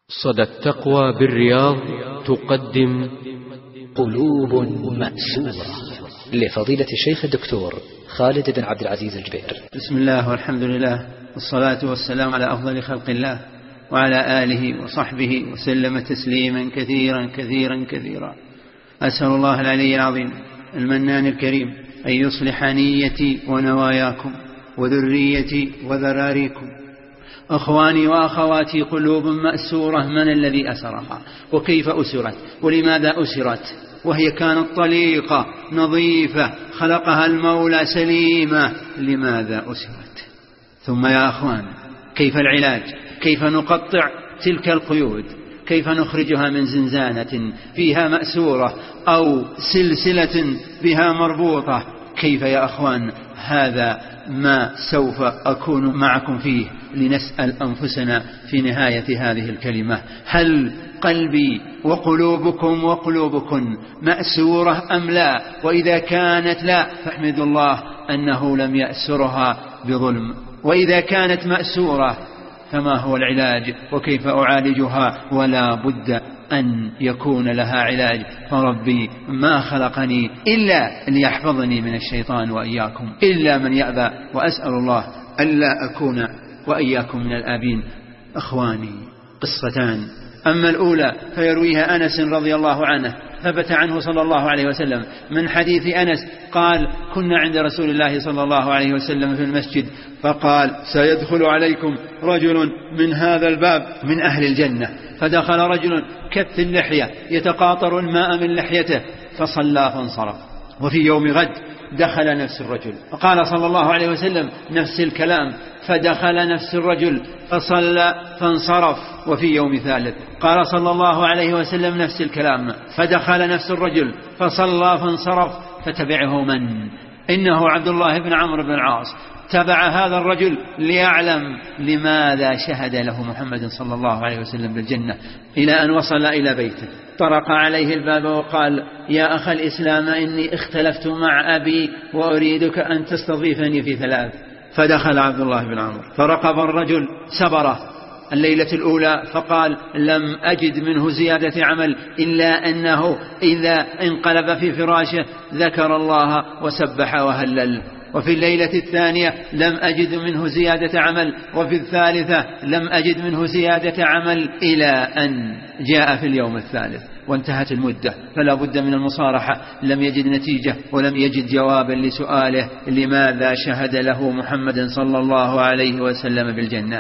صدى التقوى بالرياض تقدم قلوب مأسورة لفضيلة الشيخ الدكتور خالد بن عبد العزيز الجبير. بسم الله والحمد لله والصلاة والسلام على أفضل خلق الله وعلى آله وصحبه وسلم تسليما كثيرا كثيرا كثيرا. أسأل الله العلي العظيم المنان الكريم أن يصلح نيتي ونواياكم وذريتي وذراريكم. أخواني وأخواتي، قلوب مأسورة، من الذي أسرها وكيف أسرت ولماذا أسرت؟ وهي كانت طليقة نظيفة خلقها المولى سليمة، لماذا أسرت؟ ثم يا أخوان، كيف العلاج؟ كيف نقطع تلك القيود؟ كيف نخرجها من زنزانة فيها مأسورة أو سلسلة بها مربوطة؟ كيف يا أخوان؟ هذا ما سوف أكون معكم فيه لنسأل أنفسنا في نهاية هذه الكلمة: هل قلبي وقلوبكم وقلوبكن مأسورة أم لا؟ وإذا كانت لا، فاحمدوا الله أنه لم يأسرها بظلم. وإذا كانت مأسورة، فما هو العلاج وكيف أعالجها؟ ولا بد أن يكون لها علاج، فربي ما خلقني إلا ليحفظني من الشيطان وإياكم إلا من يأبى، وأسأل الله ألا أكون وإياكم من الآبين. أخواني، قصتان: أما الأولى فيرويها أنس رضي الله عنه، ثبت عنه صلى الله عليه وسلم من حديث أنس قال: كنا عند رسول الله صلى الله عليه وسلم في المسجد، فقال: سيدخل عليكم رجل من هذا الباب من أهل الجنة. فدخل رجل كث اللحية يتقاطر الماء من لحيته، فصلى فانصرف. وفي يوم غد دخل نفس الرجل، فقال صلى الله عليه وسلم نفس الكلام، فدخل نفس الرجل فصلى فانصرف. وفي يوم ثالث قال صلى الله عليه وسلم نفس الكلام، فدخل نفس الرجل فصلى فانصرف. فتبعه من؟ إنه عبد الله بن عمرو بن العاص. تبع هذا الرجل ليعلم لماذا شهد له محمد صلى الله عليه وسلم بالجنة، إلى أن وصل إلى بيته، طرق عليه الباب وقال: يا أخ الإسلام، إني اختلفت مع أبي وأريدك أن تستضيفني في ثلاث. فدخل عبد الله بن عمرو فرقب الرجل سبره الليلة الأولى، فقال: لم أجد منه زيادة عمل إلا أنه إذا انقلب في فراشه ذكر الله وسبح وهلل. وفي الليلة الثانية لم أجد منه زيادة عمل، وفي الثالثة لم أجد منه زيادة عمل، إلى أن جاء في اليوم الثالث وانتهت المدة، فلا بد من المصارحة. لم يجد نتيجة ولم يجد جوابا لسؤاله: لماذا شهد له محمد صلى الله عليه وسلم بالجنة؟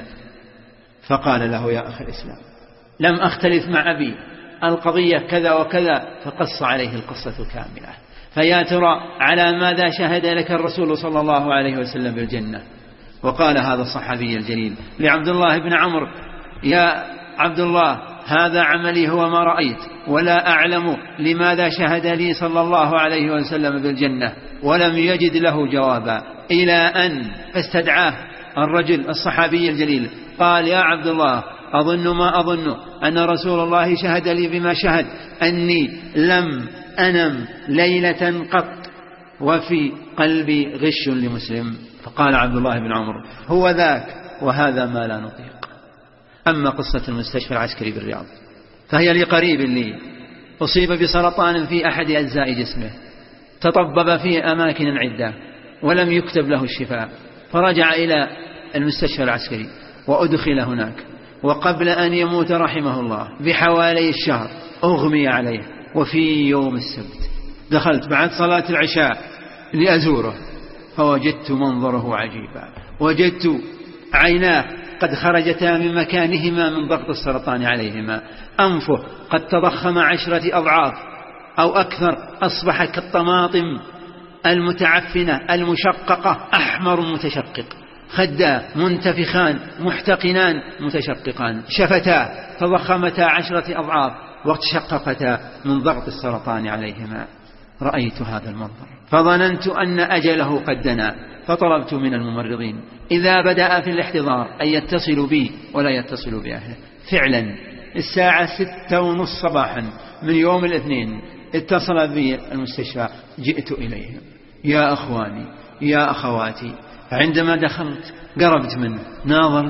فقال له: يا أخي الإسلام، لم أختلف مع أبي، القضية كذا وكذا. فقص عليه القصة كاملة. فيا ترى على ماذا شهد لك الرسول صلى الله عليه وسلم بالجنة؟ وقال هذا الصحابي الجليل لعبد الله بن عمرو: يا عبد الله، هذا عملي هو ما رأيت، ولا أعلم لماذا شهد لي صلى الله عليه وسلم بالجنة. ولم يجد له جوابا، إلى أن استدعاه الرجل الصحابي الجليل، قال: يا عبد الله، أظن ما أظن أن رسول الله شهد لي بما شهد، أني لم أنم ليلة قط وفي قلبي غش لمسلم. فقال عبد الله بن عمرو: هو ذاك، وهذا ما لا نطيق. أما قصة المستشفى العسكري بالرياض فهي لقريب لي أصيب بسرطان في أحد أجزاء جسمه، تطبب في أماكن عدة ولم يكتب له الشفاء، فرجع إلى المستشفى العسكري وأدخل هناك، وقبل أن يموت رحمه الله بحوالي الشهر أغمي عليه. وفي يوم السبت دخلت بعد صلاة العشاء لأزوره، فوجدت منظره عجيبا، وجدت عيناه قد خرجتا من مكانهما من ضغط السرطان عليهما، أنفه قد تضخم 10 أضعاف أو أكثر، أصبح كالطماطم المتعفنة المشققة، أحمر متشقق، خداه منتفخان محتقنان متشققان، شفتاه تضخمتا 10 أضعاف وتشققتا من ضغط السرطان عليهما. رأيت هذا المنظر فظننت أن أجله قد دنا، فطلبت من الممرضين إذا بدأ في الاحتضار أن يتصلوا بي ولا يتصلوا بأهله. فعلا الساعة 6:30 صباحا من يوم الاثنين اتصل بي المستشفى، جئت إليهم. يا أخواني، يا أخواتي، عندما دخلت قربت منه، ناظرت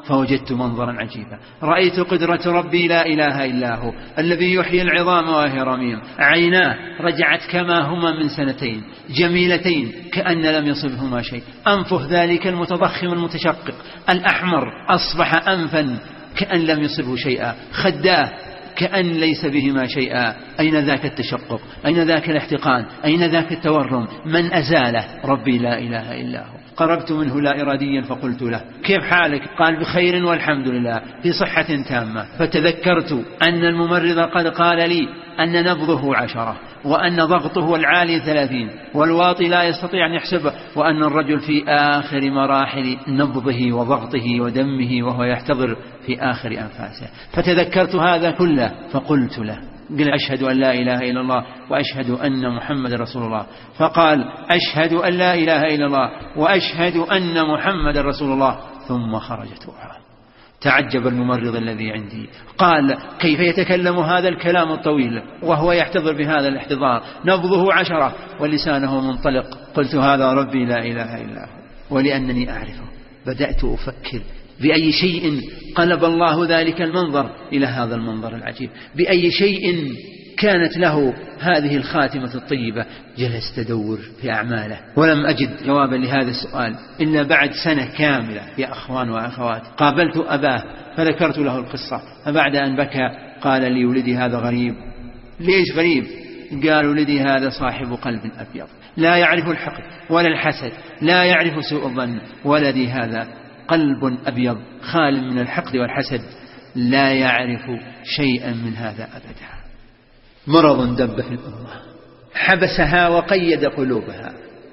فوجدت منظرا عجيبا، رأيت قدرة ربي لا إله إلا هو الذي يحيي العظام وهي رميم، عيناه رجعت كما هما من سنتين جميلتين كأن لم يصبهما شيء، أنفه ذلك المتضخم المتشقق الأحمر أصبح أنفا كأن لم يصبه شيئا، خداه كأن ليس بهما شيئا. أين ذاك التشقق؟ أين ذاك الاحتقان؟ أين ذاك التورم؟ من أزاله؟ ربي لا إله إلا هو. قربت منه لا إراديا فقلت له: كيف حالك؟ قال: بخير والحمد لله، في صحة تامة. فتذكرت أن الممرض قد قال لي أن نبضه 10 وأن ضغطه العالي 30 والواطي لا يستطيع أن يحسبه، وأن الرجل في آخر مراحل نبضه وضغطه ودمه وهو يحتضر في آخر أنفاسه. فتذكرت هذا كله فقلت له: قل: أشهد أن لا إله إلا الله وأشهد أن محمد رسول الله. فقال: أشهد أن لا إله إلا الله وأشهد أن محمد رسول الله. ثم خرجت روحه. تعجب الممرض الذي عندي، قال: كيف يتكلم هذا الكلام الطويل وهو يحتضر بهذا الاحتضار، نبضه 10 ولسانه منطلق؟ قلت: هذا ربي لا إله إلا هو. ولأنني أعرفه بدأت أفكر بأي شيء قلب الله ذلك المنظر إلى هذا المنظر العجيب، بأي شيء كانت له هذه الخاتمة الطيبة. جلست أدور في أعماله ولم أجد جوابا لهذا السؤال إلا بعد سنة كاملة. يا أخوان وأخوات، قابلت أباه فذكرت له القصة، فبعد أن بكى قال لي: ولدي هذا غريب. ليش غريب؟ قال: ولدي هذا صاحب قلب أبيض لا يعرف الحقد ولا الحسد، لا يعرف سوء الظن. ولدي هذا قلب أبيض خال من الحقد والحسد، لا يعرف شيئا من هذا أبدا. مرض دب في الأمة حبسها وقيد قلوبها.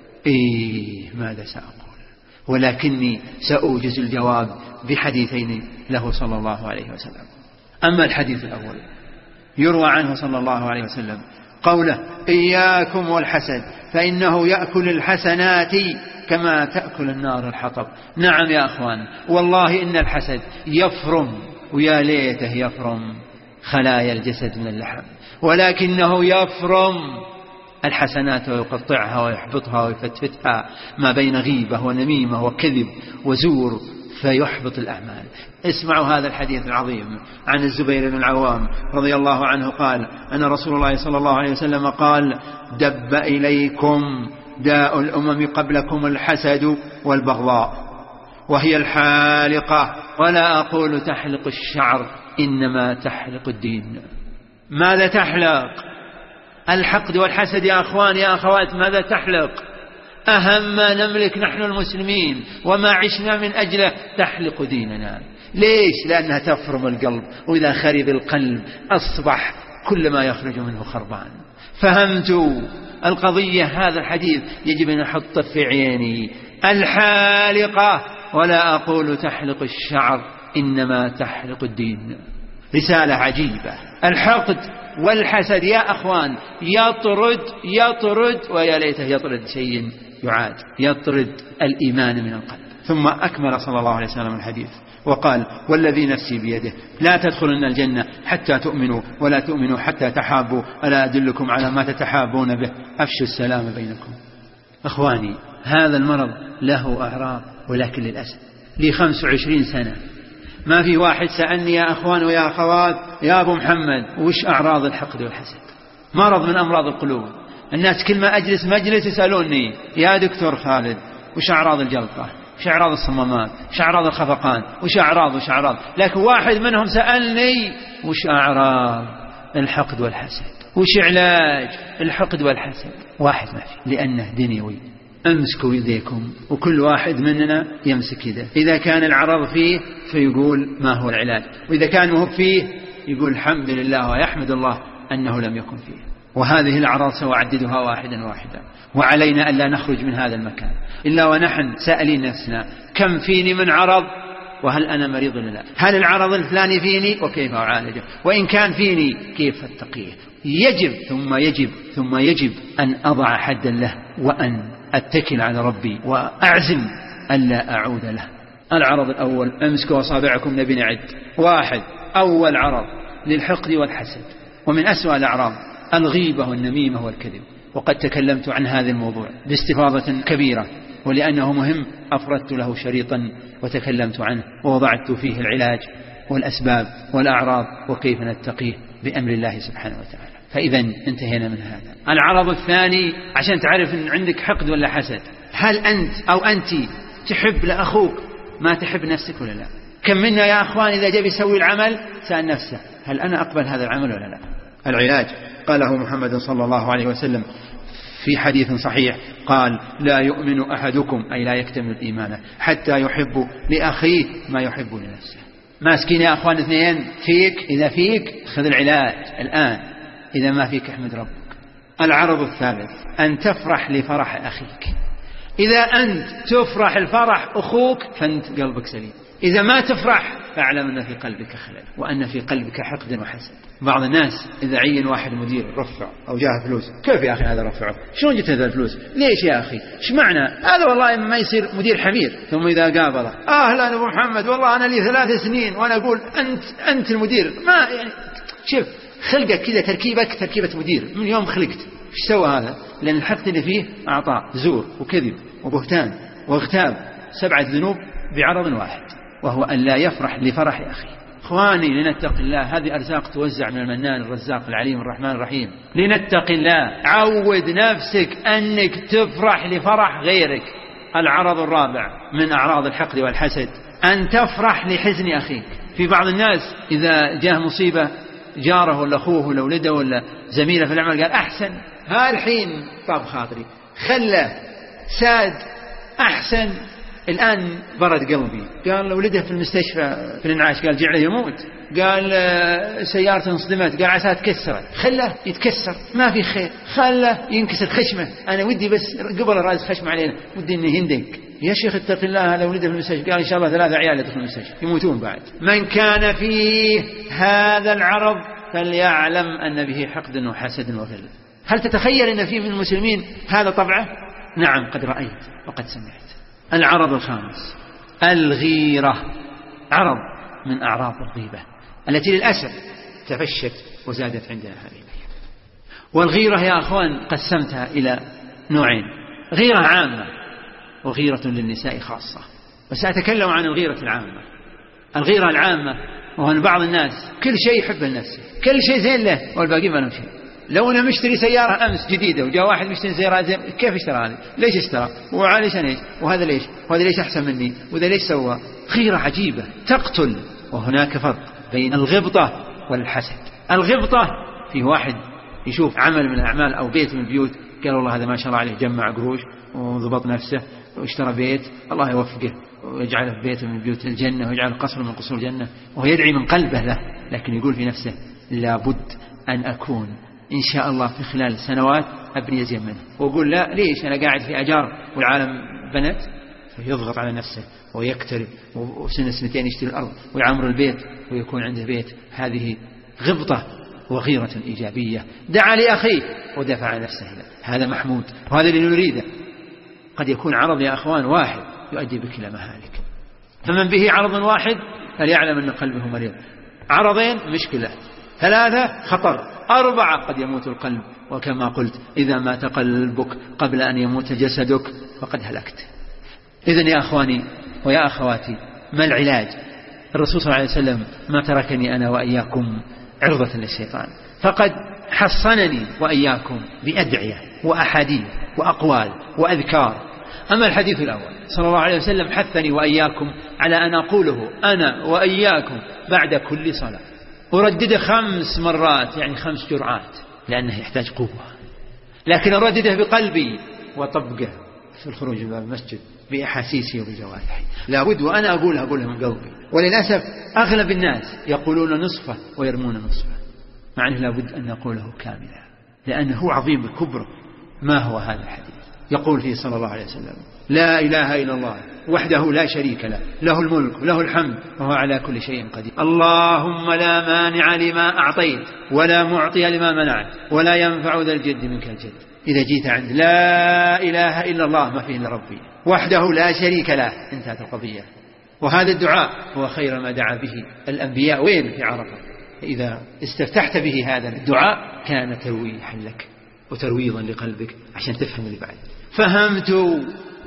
ماذا سأقول؟ ولكني سأوجز الجواب بحديثين له صلى الله عليه وسلم. أما الحديث الأول يروى عنه صلى الله عليه وسلم قوله: إياكم والحسد فإنه يأكل الحسنات كما تأكل النار الحطب. نعم يا أخوان، والله إن الحسد يفرم، ويا ليته يفرم خلايا الجسد من اللحم، ولكنه يفرم الحسنات ويقطعها ويحبطها ويفتفتها ما بين غيبة ونميمة وكذب وزور، فيحبط الأعمال. اسمعوا هذا الحديث العظيم عن الزبير بن العوام رضي الله عنه قال: أن رسول الله صلى الله عليه وسلم قال: دب إليكم داء الأمم قبلكم الحسد والبغضاء، وهي الحالقة، ولا أقول تحلق الشعر، إنما تحلق الدين. ماذا تحلق؟ الحقد والحسد يا أخوان يا أخوات، ماذا تحلق؟ أهم ما نملك نحن المسلمين وما عشنا من أجله تحلق ديننا. ليش؟ لأنها تفرم القلب، وإذا خرب القلب أصبح كل ما يخرج منه خربان. فهمت القضية. هذا الحديث يجب أن أحطه في عيني. الحالقة، ولا أقول تحلق الشعر، إنما تحلق الدين. رسالة عجيبة. الحقد والحسد يا أخوان يطرد ويا ليته يطرد شيء يعاد، يطرد الإيمان من القلب. ثم أكمل صلى الله عليه وسلم الحديث وقال: والذي نفسي بيده لا تدخلن الجنة حتى تؤمنوا ولا تؤمنوا حتى تحابوا، ألا أدلكم على ما تتحابون به؟ أفشوا السلام بينكم. أخواني، هذا المرض له أعراض، ولكن للأسف لي 25 سنة ما في واحد سألني يا أخوان ويا أخوات: يا أبو محمد، وش أعراض الحقد والحسد؟ مرض من أمراض القلوب. الناس كل ما أجلس مجلس يسألوني: يا دكتور خالد، وش أعراض الجلطة؟ وش أعراض الصمامات؟ وش أعراض الخفقان؟ وش أعراض؟ لكن واحد منهم سألني: وش أعراض الحقد والحسد؟ وش علاج الحقد والحسد؟ واحد ما في، لأنه دنيوي. امسكوا يديكم، وكل واحد مننا يمسك يده. إذا كان العرض فيه فيقول ما هو العلاج، وإذا كان مهب فيه يقول الحمد لله ويحمد الله أنه لم يكن فيه. وهذه الأعراض سأعددها واحدا واحدا، وعلينا ألا نخرج من هذا المكان إلا ونحن سائلين نفسنا: كم فيني من عرض؟ وهل أنا مريض ولا لا؟ هل العرض الفلاني فيني؟ وكيف أعالجه؟ وإن كان فيني كيف أتقيه؟ ثم يجب أن أضع حدا له، وأن أتكل على ربي وأعزم ألا أعود له. العرض الأول، امسكوا أصابعكم نبي نعد. 1. أول عرض للحقد والحسد، ومن أسوأ الأعراض الغيبة والنميمة والكذب، وقد تكلمت عن هذا الموضوع باستفاضة كبيرة ولأنه مهم أفردت له شريطا وتكلمت عنه ووضعت فيه العلاج والأسباب والأعراض وكيف نتقيه بأمر الله سبحانه وتعالى. فإذا انتهينا من هذا. العرض الثاني عشان تعرف أن عندك حقد ولا حسد، هل أنت أو أنت تحب لأخوك ما تحب نفسك ولا لا؟ كم منا يا أخوان إذا جاء يسوي العمل سأل نفسه هل أنا أقبل هذا العمل ولا لا؟ العلاج قاله محمد صلى الله عليه وسلم في حديث صحيح، قال لا يؤمن أحدكم أي لا يكتمل إيمانه حتى يحب لأخيه ما يحب لنفسه. ماسكين يا أخوان اثنين، فيك إذا فيك خذ العلاج الآن، إذا ما فيك احمد ربك. العرض الثالث أن تفرح لفرح أخيك. إذا أنت تفرح الفرح أخوك فأنت قلبك سليم، إذا ما تفرح فاعلم أن في قلبك خلل وأن في قلبك حقد وحسد. بعض الناس إذا عين واحد مدير رفع أو جاه فلوس، كيف يا أخي هذا رفعه؟ شلون جت هذا الفلوس؟ ليش يا أخي؟ إيش معنى؟ هذا والله ما يصير مدير حمير. ثم إذا قابله أهلا أبو محمد والله أنا لي 3 سنين وأنا أقول أنت المدير، ما يعني شوف خلقك كذا تركيبك تركيبة مدير من يوم خلقت. إيش سوى هذا؟ لأن الحقد اللي فيه أعطاء زور وكذب وبهتان واغتاب 7 ذنوب بعرض واحد، وهو أن لا يفرح لفرح أخيه. إخواني لنتق الله، هذه أرزاق توزع من المنان الرزاق العليم الرحمن الرحيم. لنتق الله، عود نفسك أنك تفرح لفرح غيرك. العرض الرابع من أعراض الحقد والحسد أن تفرح لحزن أخيك. في بعض الناس إذا جاه مصيبة جاره ولا أخوه ولا ولده ولا زميله في العمل قال أحسن الحين طاب خاطري، خله ساد أحسن الآن برد قلبي. قال لو ولده في المستشفى في الانعاش قال جعله يموت، قال سيارته انصدمت قال عساها تكسرت، خله يتكسر ما في خير، خله ينكسر خشمه. أنا ودي بس قبل الرئيس خشمه علينا ودي إنه يندق. يا شيخ اتق الله لو ولده في المستشفى قال إن شاء الله 3 عيال يدخلون المستشفى يموتون بعد. من كان فيه هذا العرض فليعلم أن به حقد وحسد وغل. هل تتخيل أن فيه من المسلمين هذا طبعه؟ نعم قد رأيت وقد سمعت. العرض الخامس الغيرة، عرض من أعراض الغيبة التي للأسف تفشت وزادت عندنا هذه الأيام. والغيرة يا أخوان قسمتها إلى نوعين، غيرة عامة وغيرة للنساء خاصة، وسأتكلم عن الغيرة العامة. الغيرة العامة وهو أن بعض الناس كل شيء يحب لنفسه، كل شيء زين له والباقي ما له شيء. لو أنا مشتري سيارة أمس جديدة وجاء واحد مشتري سيارة زين، كيف اشترى هذه؟ ليش اشترى؟ وعلشان ايش؟ وهذا ليش؟ وهذا ليش أحسن مني؟ وذا ليش سوى؟ غيرة عجيبة تقتل. وهناك فرق بين الغبطة والحسد. الغبطة فيه واحد يشوف عمل من الأعمال أو بيت من البيوت قال والله هذا ما شاء الله عليه جمع قروش وضبط نفسه واشترى بيت، الله يوفقه ويجعله في بيت من بيوت الجنة ويجعله قصر من قصور الجنة، وهو يدعي من قلبه له، لكن يقول في نفسه لابد أن أكون إن شاء الله في خلال سنوات أبني أزين منه. وأقول لا ليش أنا قاعد في أجار والعالم بنت، فيضغط على نفسه ويقترب وسنة 2 يشتري الأرض ويعمر البيت ويكون عنده بيت. هذه غبطة وغيرة إيجابية. دعا لأخيه ودفع عن نفسه، هذا محمود وهذا اللي نريده. قد يكون عرض يا أخوان واحد يؤدي بك إلى مهالك، فمن به عرض واحد فليعلم أن قلبه مريض. عرضين مشكلة، 3 خطر، 4 قد يموت القلب. وكما قلت إذا مات قلبك قبل أن يموت جسدك فقد هلكت. إذن يا أخواني ويا أخواتي ما العلاج؟ الرسول صلى الله عليه وسلم ما تركني أنا وإياكم عرضة للشيطان، فقد حصنني وإياكم بأدعية وأحاديث وأقوال وأذكار. أما الحديث الأول صلى الله عليه وسلم حثني وإياكم على أن أقوله أنا وإياكم بعد كل صلاة، أردده 5 مرات يعني 5 جرعات، لأنه يحتاج قوة، لكن أردده بقلبي وطبقه في الخروج من المسجد بأحاسيسي وبجوارحي. لابد وأنا أقولها من قلبي. وللأسف أغلب الناس يقولون نصفه ويرمون نصفه، مع أنه لابد أن نقوله كاملا، لأنه عظيم الكبر. ما هو هذا الحديث؟ يقول فيه صلى الله عليه وسلم لا إله إلا الله وحده لا شريك له، له الملك له الحمد وهو على كل شيء قدير. اللهم لا مانع لما أعطيت ولا معطي لما منعت ولا ينفع ذا الجد منك الجد. إذا جيت عند لا إله إلا الله ما فيه إلا ربي وحده لا شريك له انتهت القضية. وهذا الدعاء هو خير ما دعا به الأنبياء وين في عرفة. إذا استفتحت به هذا الدعاء كان ترويحا لك وترويضا لقلبك عشان تفهم اللي بعد. فهمت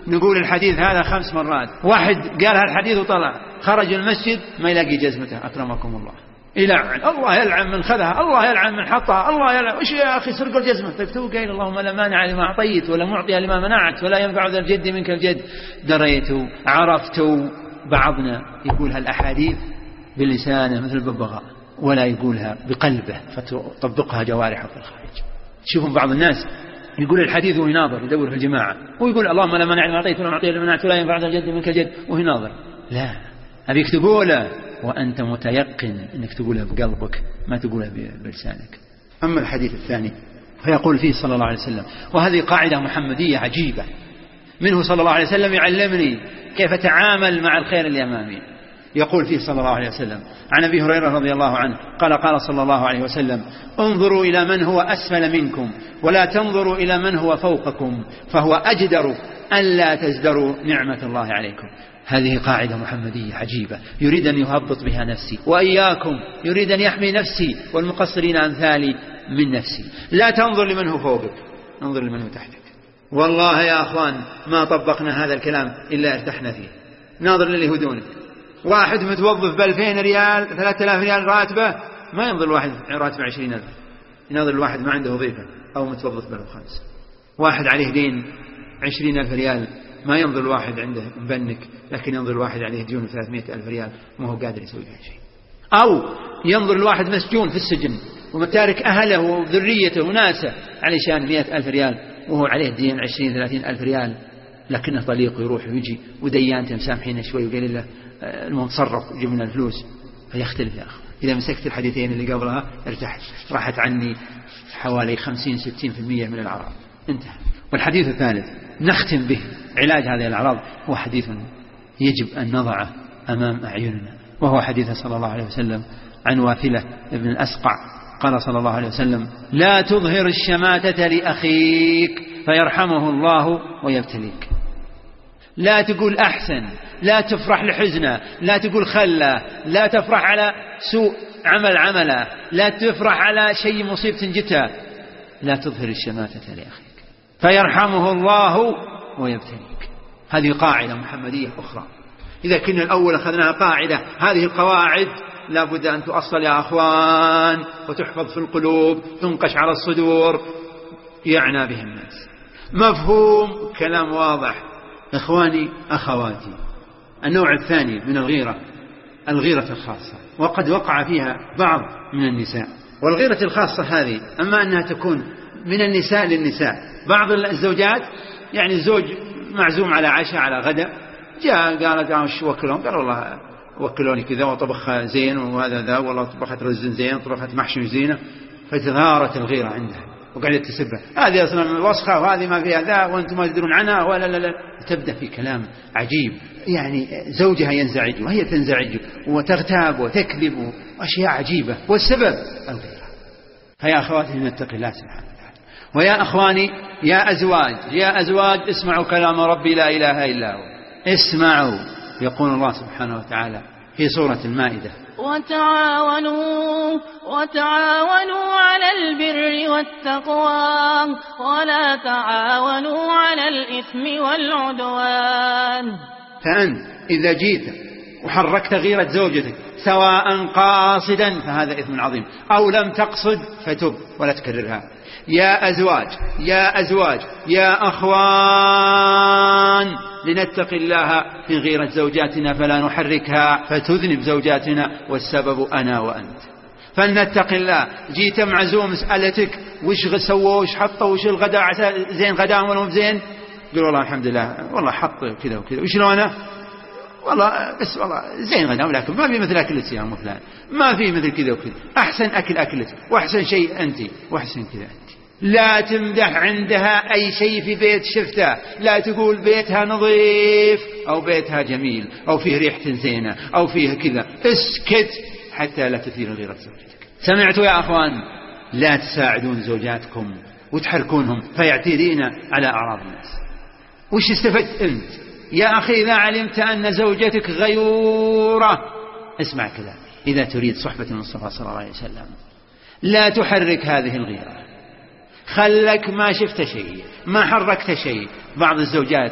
نقول الحديث هذا 5 مرات. واحد قال هالحديث وطلع خرج المسجد ما يلاقي جزمته، أكرمكم الله، يلعن الله يلعن من خذها، الله يلعن من حطها، الله يلعن. وش يا أخي سرقوا الجزمة؟ تو قايل اللهم لا مانع لما أعطيت ولا معطي لما منعت ولا ينفع ذا الجد منك الجد. دريتوا عرفتوا. بعضنا يقول هالأحاديث بلسانه مثل الببغاء ولا يقولها بقلبه فتطبقها جوارحه في الخارج. تشوفون بعض الناس يقول الحديث وهو يناظر يدور في الجماعة ويقول اللهم لا مانع لما أعطيت ولا معطي لما منعت ولا ينفع ذا الجد منك الجد وهو يناظر. لا، أبيك تقوله وأنت متيقن أنك تقولها بقلبك ما تقولها بلسانك. أما الحديث الثاني فيقول فيه صلى الله عليه وسلم، وهذه قاعدة محمدية عجيبة منه صلى الله عليه وسلم يعلمني كيف أتعامل مع الخير الأمامي. يقول فيه صلى الله عليه وسلم عن أبي هريرة رضي الله عنه قال صلى الله عليه وسلم انظروا إلى من هو أسفل منكم ولا تنظروا إلى من هو فوقكم فهو أجدر ألا تزدروا نعمة الله عليكم. هذه قاعدة محمدية عجيبة يريد أن يهبط بها نفسي وإياكم، يريد أن يحمي نفسي والمقصرين أمثالي من نفسي. لا تنظر لمن هو فوقك، انظر لمن هو تحتك. والله يا أخوان ما طبقنا هذا الكلام إلا ارتحنا فيه. ناظر للي هو دونك، واحد متوظف ب2000 ريال 3000 ريال راتبه ما ينظر الواحد راتبه 20,000، ينظر الواحد ما عنده وظيفة أو متوظف ب5. واحد عليه دين 20,000 ريال ما ينظر الواحد عنده مبنك، لكن ينظر الواحد عليه ديون 300,000 ريال ما هو قادر يسوي فيها شيء. أو ينظر الواحد مسجون في السجن ومتارك أهله وذريته وناسه علشان 100,000 ريال وهو عليه دين 20-30,000 ريال، لكنه طليق ويروح ويجي وديانته مسامحين شوي وقال له المهم تصرف وجيب لنا الفلوس. فيختلف يا أخي. إذا مسكت الحديثين اللي قبلها ارتحت، راحت عني حوالي 50-60% من الأعراض، انتهى. والحديث الثالث نختم به علاج هذه الأعراض هو حديث يجب أن نضعه أمام أعيننا، وهو حديث صلى الله عليه وسلم عن واثلة ابن الأسقع قال صلى الله عليه وسلم لا تظهر الشماتة لأخيك فيرحمه الله ويبتليك. لا تقول أحسن، لا تفرح لحزنه، لا تقول خله، لا تفرح على سوء عمله، لا تفرح على شيء مصيبة جتها. لا تظهر الشماتة لأخيك فيرحمه الله ويبتليك. هذه قاعدة محمدية أخرى. إذا كنا الأول أخذناها قاعدة، هذه القواعد لا بد أن تؤصل يا أخوان وتحفظ في القلوب، تنقش على الصدور، يعنى بها الناس. مفهوم كلام واضح. إخواني أخواتي، النوع الثاني من الغيرة الخاصة، وقد وقع فيها بعض من النساء. والغيرة الخاصة هذه أما أنها تكون من النساء للنساء. بعض الزوجات يعني الزوج معزوم على عشاء على غدا، جاء قالت وش وكلهم؟ قال والله وكلوني كذا وطبخ زين وهذا ذا، والله طبخت رز زين طبخت محشي زينة. فتغارت الغيرة عندها وقعدت تسبه هذه أصلا وسخة وهذه ما فيها ذا وأنتم ما تدرون عنها ولا لا. تبدأ في كلام عجيب، يعني زوجها ينزعج وهي تنزعج وتغتاب وتكذب وأشياء عجيبة، والسبب الغيرة. فيا أخواتي نتقي الله سبحانه وتعالى. ويا أخواني يا أزواج اسمعوا كلام ربي لا إله إلا هو. اسمعوا، يقول الله سبحانه وتعالى في سورة المائدة وتعاونوا على البر والتقوى ولا تعاونوا على الإثم والعدوان. فأنت إذا جيت وحركت غيرة زوجتك سواء قاصدا فهذا إثم عظيم أو لم تقصد فتب ولا تكررها. يا أزواج يا أخوان لنتقي الله في غيرة زوجاتنا فلا نحركها فتذنب زوجاتنا والسبب أنا وأنت. فلنتق الله. جيت معزوم مسألتك وش سووا وش حطوا وش الغداء زين غداء ولا زين؟ قل والله الحمد لله والله حط كذا وكذا. وش لونه؟ والله بس والله زين غداء، ولكن ما في مثل أكلتك يا أم فلان، ما في مثل كذا وكذا، أحسن أكلتك وأحسن شيء أنت وأحسن كذا أنت. لا تمدح عندها أي شيء في بيت شفته، لا تقول بيتها نظيف أو بيتها جميل أو فيه ريحة زينة أو فيه كذا. اسكت حتى لا تثير غيرة زوجتك. سمعتوا يا أخوان؟ لا تساعدون زوجاتكم وتحركونهم فيعتدين على أعراض الناس. وش استفدت أنت يا أخي إذا علمت أن زوجتك غيورة؟ اسمع كذا، إذا تريد صحبة المصطفى صلى الله عليه وسلم لا تحرك هذه الغيرة، خلك ما شفت شيء ما حركت شيء. بعض الزوجات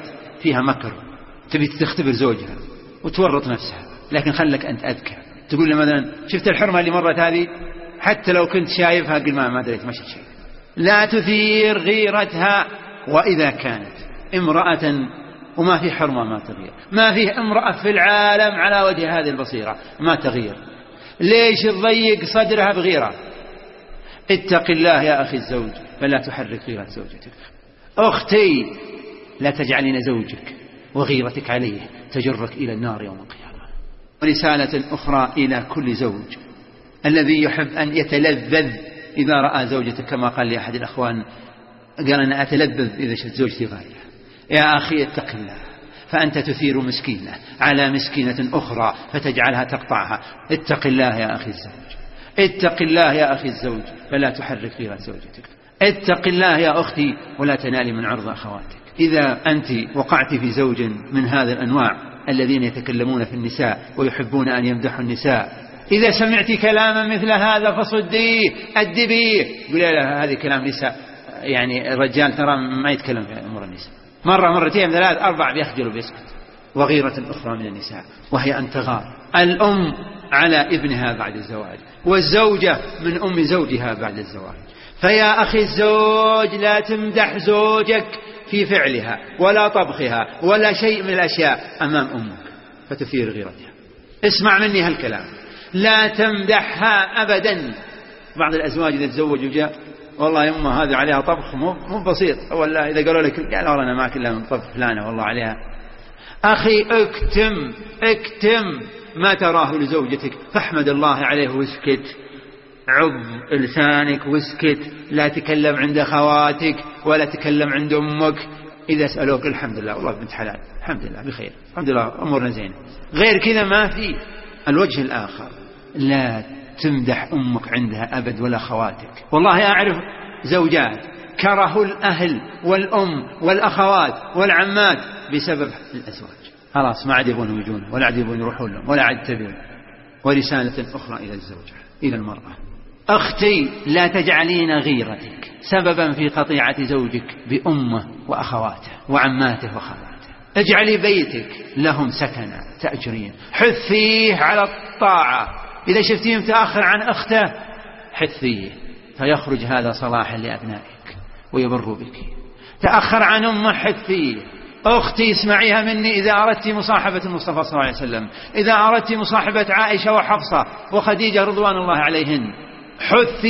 فيها مكر، تبي تختبر زوجها وتورط نفسها، لكن خلك أنت أذكى. تقول له مثلا شفت الحرمة اللي مرت هذه، حتى لو كنت شايفها قل ما دريت ماشي شيء. لا تثير غيرتها. وإذا كانت امرأة وما في حرمة ما تغير، ما فيه امرأة في العالم على وجه هذه البصيرة ما تغير، ليش تضيق صدرها بغيرة؟ اتق الله يا أخي الزوج فلا تحرك غيرة زوجتك. أختي لا تجعلين زوجك وغيرتك عليه تجرك إلى النار يوم القيامة. ورسالة أخرى إلى كل زوج الذي يحب أن يتلذذ إذا رأى زوجته، كما قال لي أحد الأخوان قال أنا أتلذذ إذا شفت زوجتي غالية. يا أخي اتق الله، فأنت تثير مسكينة على مسكينة أخرى فتجعلها تقطعها. اتق الله يا أخي الزوج، اتق الله يا أخي الزوج فلا تحرك غيرة زوجتك. اتق الله يا أختي ولا تنالي من عرض أخواتك. إذا أنت وقعت في زوج من هذه الأنواع الذين يتكلمون في النساء ويحبون أن يمدحوا النساء، إذا سمعت كلاما مثل هذا فصديه أدبيه، قل له هذه كلام نساء، يعني الرجال ترى ما يتكلم في أمور النساء، مرة مرتين ثلاث أربع بيخجل وبيسكت. وغيرة أخرى من النساء وهي أن تغار الأم على ابنها بعد الزواج، والزوجة من أم زوجها بعد الزواج. فيا أخي الزوج لا تمدح زوجك في فعلها ولا طبخها ولا شيء من الأشياء أمام أمك فتثير غيرتها. اسمع مني هالكلام، لا تمدحها أبدا. بعض الأزواج إذا تزوجوا جاء والله يمه هذه عليها طبخ مو بسيط، ولا إذا قالوا لك قال أنا معك إلا من طبخ فلانة والله عليها. أخي اكتم ما تراه لزوجتك فاحمد الله عليه واسكت، عض لسانك واسكت، لا تكلم عند أخواتك ولا تكلم عند أمك. إذا سألوك الحمد لله والله بنت حلال، الحمد لله بخير، الحمد لله أمورنا زينة، غير كذا ما في. الوجه الآخر لا تمدح أمك عندها أبد ولا خواتك. والله أعرف زوجات كرهوا الأهل والأم والأخوات والعمات بسبب الأزواج، خلاص ما عاد يبون يجون ولا عاد يبون يروحون لهم ولا عاد تبين. ورسالة أخرى إلى الزوجة إلى المرأة، أختي لا تجعلين غيرتك سببا في قطيعة زوجك بأمه وأخواته وعماته وخالاته. اجعلي بيتك لهم سكنا تأجرين، حثيه على الطاعة. إذا شفتيه متأخر عن أخته حثيه فيخرج هذا صلاحا لأبنائك ويبر بك. تأخر عن أمه حثيه. أختي اسمعيها مني، إذا أردت مصاحبة المصطفى صلى الله عليه وسلم، إذا أردت مصاحبة عائشة وحفصة وخديجة رضوان الله عليهن، حث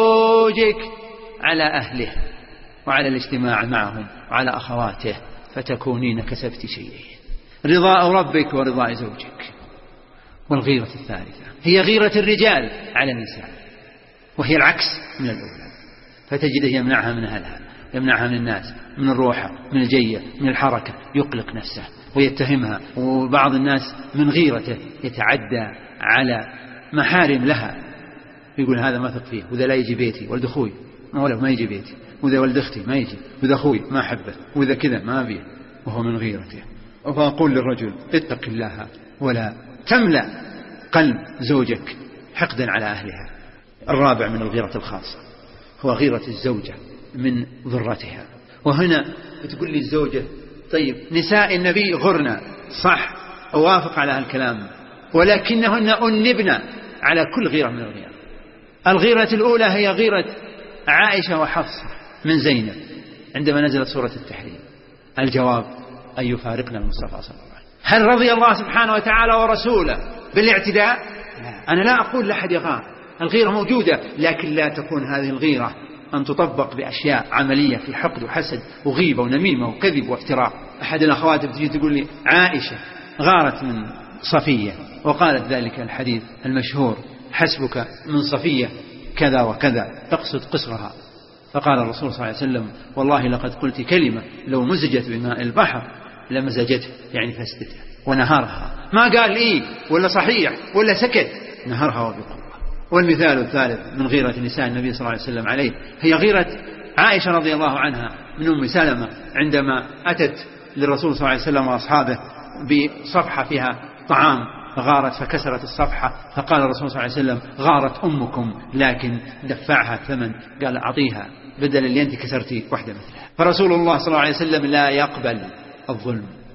زوجك على أهله وعلى الاجتماع معهم وعلى أخواته فتكونين كسبت شيئين، رضاء ربك ورضاء زوجك. والغيرة الثالثة هي غيرة الرجال على النساء، وهي العكس من الأولى، فتجده يمنعها من أهلها، يمنعها من الناس، من الروحة، من الجية، من الحركة، يقلق نفسه ويتهمها. وبعض الناس من غيرته يتعدى على محارم لها، يقول هذا ما ثق فيه، وإذا لا يجي بيتي، ولد أخوي ما يجي بيتي، وإذا ولد أختي ما يجي، وإذا أخوي ما أحبه، وإذا كذا ما أبيه، وهو من غيرته. فأقول للرجل اتق الله ولا تملأ قلب زوجك حقدا على أهلها. الرابع من الغيرة الخاصة هو غيرة الزوجة من ذرتها. وهنا تقول لي الزوجة طيب نساء النبي غرنا، صح أوافق على هالكلام، ولكنهن أنبنا على كل غيرة من الغيرة. الغيرة الأولى هي غيرة عائشة وحفصة من زينب عندما نزلت سورة التحريم. الجواب أن يفارقنا المصطفى صلى الله عليه وسلم. هل رضي الله سبحانه وتعالى ورسوله بالاعتداء؟ لا. أنا لا أقول لأحد يغار، الغيرة موجودة، لكن لا تكون هذه الغيرة أن تطبق بأشياء عملية في حقد وحسد وغيبة ونميمة وكذب وافتراء. أحد الأخوات بتجي تقول لي عائشة غارت من صفية وقالت ذلك الحديث المشهور حسبك من صفية كذا وكذا، تقصد قصرها. فقال الرسول صلى الله عليه وسلم والله لقد قلت كلمة لو مزجت بماء البحر لمزجته، يعني فسدتها، ونهارها. ما قال إيه ولا صحيح ولا سكت، نهارها وبقوة. والمثال الثالث من غيرة نساء النبي صلى الله عليه وسلم عليه هي غيرة عائشة رضي الله عنها من أم سلمة عندما أتت للرسول صلى الله عليه وسلم وأصحابه بصفحة فيها طعام، غارت فكسرت الصفحة، فقال الرسول صلى الله عليه وسلم غارت أمكم لكن دفعها ثمن، قال أعطيها بدل اللي أنت كسرتي واحدة مثلها. فرسول الله صلى الله عليه وسلم لا يقبل الظلم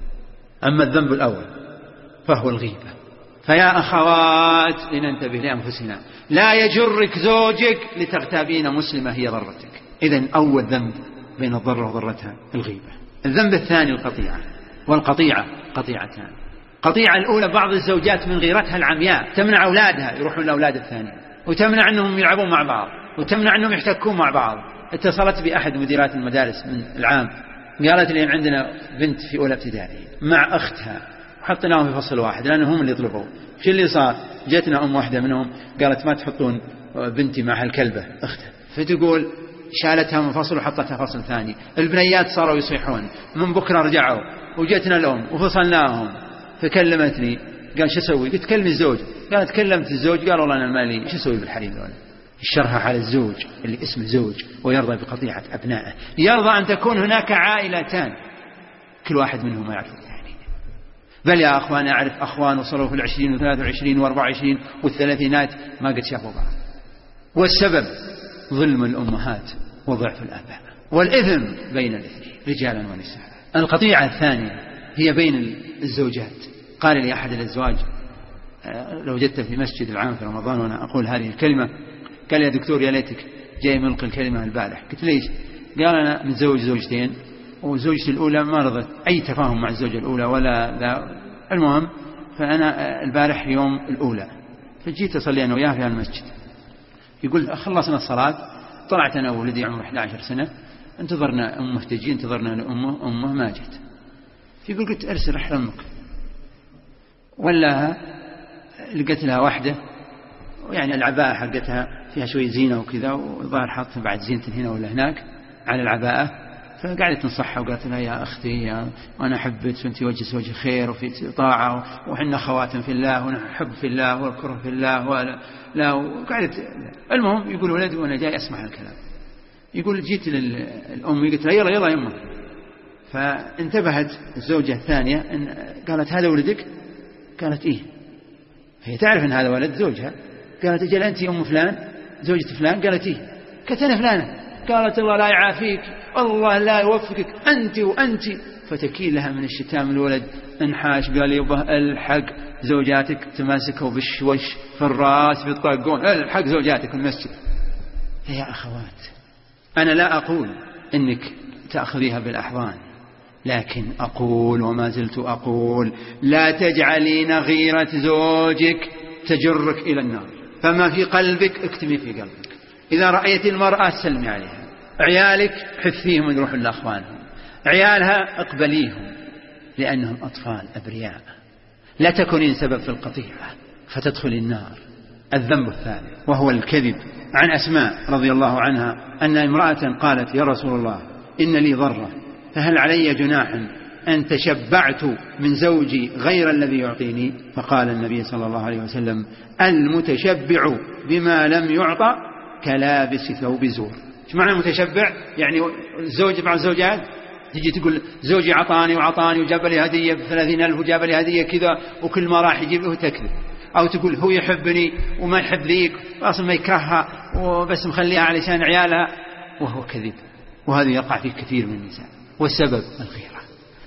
أما الذنب الأول فهو الغيبة. فيا أخوات لننتبه لأنفسنا، لا يجرك زوجك لتغتابين مسلمة هي ضرتك. إذن أول ذنب بين الضرة وضرتها الغيبة. الذنب الثاني القطيعة، والقطيعة قطيعتان. قطيعة الأولى بعض الزوجات من غيرتها العمياء تمنع أولادها يروحون لأولاد الثانية، وتمنع أنهم يلعبون مع بعض، وتمنع أنهم يحتكون مع بعض. اتصلت بأحد مديرات المدارس من العام قالت لي عندنا بنت في أولى ابتدائي مع أختها حطيناهم في فصل واحد لأنهم اللي يطلبوا. شو اللي صار؟ جتنا أم واحدة منهم قالت ما تحطون بنتي مع هالكلبة أختها، فتقول شالتها من فصل وحطتها فصل ثاني. البنيات صاروا يصيحون، من بكرة رجعوا وجتنا الأم وفصلناهم. فكلمتني قال شو أسوي؟ قلت كلمي الزوج. قالت كلمت الزوج قال والله أنا مالي شو أسوي بالحريم دول. الشرها على الزوج اللي اسمه زوج ويرضى بقطيعة أبنائه، يرضى أن تكون هناك عائلتان كل واحد منهم يعرف الثاني. بل يا أخوان أعرف أخوان وصلوا في 20 و23 و24 والثلاثينات ما قد شافوا بعض، والسبب ظلم الأمهات وضعف الآباء والإثم بين الاثنين رجالا ونساء. القطيعة الثانية هي بين الزوجات. قال لي أحد الأزواج لو جدت في مسجد العام في رمضان وأنا أقول هذه الكلمة، قال يا دكتور يا ليتك جاي ملقي الكلمة البارح. قلت ليش؟ قال أنا متزوج زوجتين وزوجتي الأولى ما رضت أي تفاهم مع الزوجة الأولى ولا ذا. المهم فأنا البارح يوم الأولى فجيت أصلي أنا وياه في المسجد. يقول خلصنا الصلاة طلعت أنا وولدي عمره 11 سنة انتظرنا أمه تجي، انتظرنا أمه ما جت. يقول قلت أرسل رحل أمك، ولا لقيت لها واحدة يعني العباءة حقتها فيها شوية زينة وكذا وظاهر حاطها بعد زينة هنا ولا هناك على العباءة. فقعدت تنصحها وقالت لها يا أختي أنا أحبك وأنت وجه خير وفي طاعة وحنا خواتم في الله ونحب في الله والكره في الله لا. وقعدت المهم يقول ولدي وأنا جاي أسمع الكلام. يقول جيت للأم قلت لها يلا يلا. فانتبهت الزوجة الثانية قالت هذا ولدك؟ قالت إيه. هي تعرف أن هذا ولد زوجها. قالت أجل أنت أم فلان زوجة فلان؟ قالت إيه. قالت أنا فلانة. قالت الله لا يعافيك، الله لا يوفقك أنت وأنت. فتكيل لها من الشتام الولد انحاش قال يبه الحق زوجاتك تماسكوا بالشوش في الرأس بالطاقون، الحق زوجاتك في المسجد. يا أخوات أنا لا أقول إنك تأخذيها بالأحضان، لكن أقول وما زلت أقول لا تجعلين غيرة زوجك تجرك إلى النار. فما في قلبك اكتمي في قلبك. إذا رأيت المرأة سلمي عليها. عيالك حثيهم يروحوا لأخوانهم، عيالها اقبليهم لأنهم أطفال أبرياء. لا تكونين سبب في القطيعة فتدخل النار. الذنب الثالث وهو الكذب. عن أسماء رضي الله عنها أن امرأة قالت يا رسول الله إن لي ضرة فهل علي جناح أن تشبعت من زوجي غير الذي يعطيني؟ فقال النبي صلى الله عليه وسلم المتشبع بما لم يعطى كلابس ثوب زور. ايش معنى المتشبع؟ يعني الزوج مع الزوجات تجي تقول زوجي عطاني وعطاني وجاب لي هدية ب30,000 وجاب لي هدية كذا وكل ما راح يجيب له تكذب. أو تقول هو يحبني وما يحب ليك أصلا ما يكرهها وبس مخليها علشان عيالها، وهو كذب. وهذا يقع في كثير من النساء والسبب الغيرة.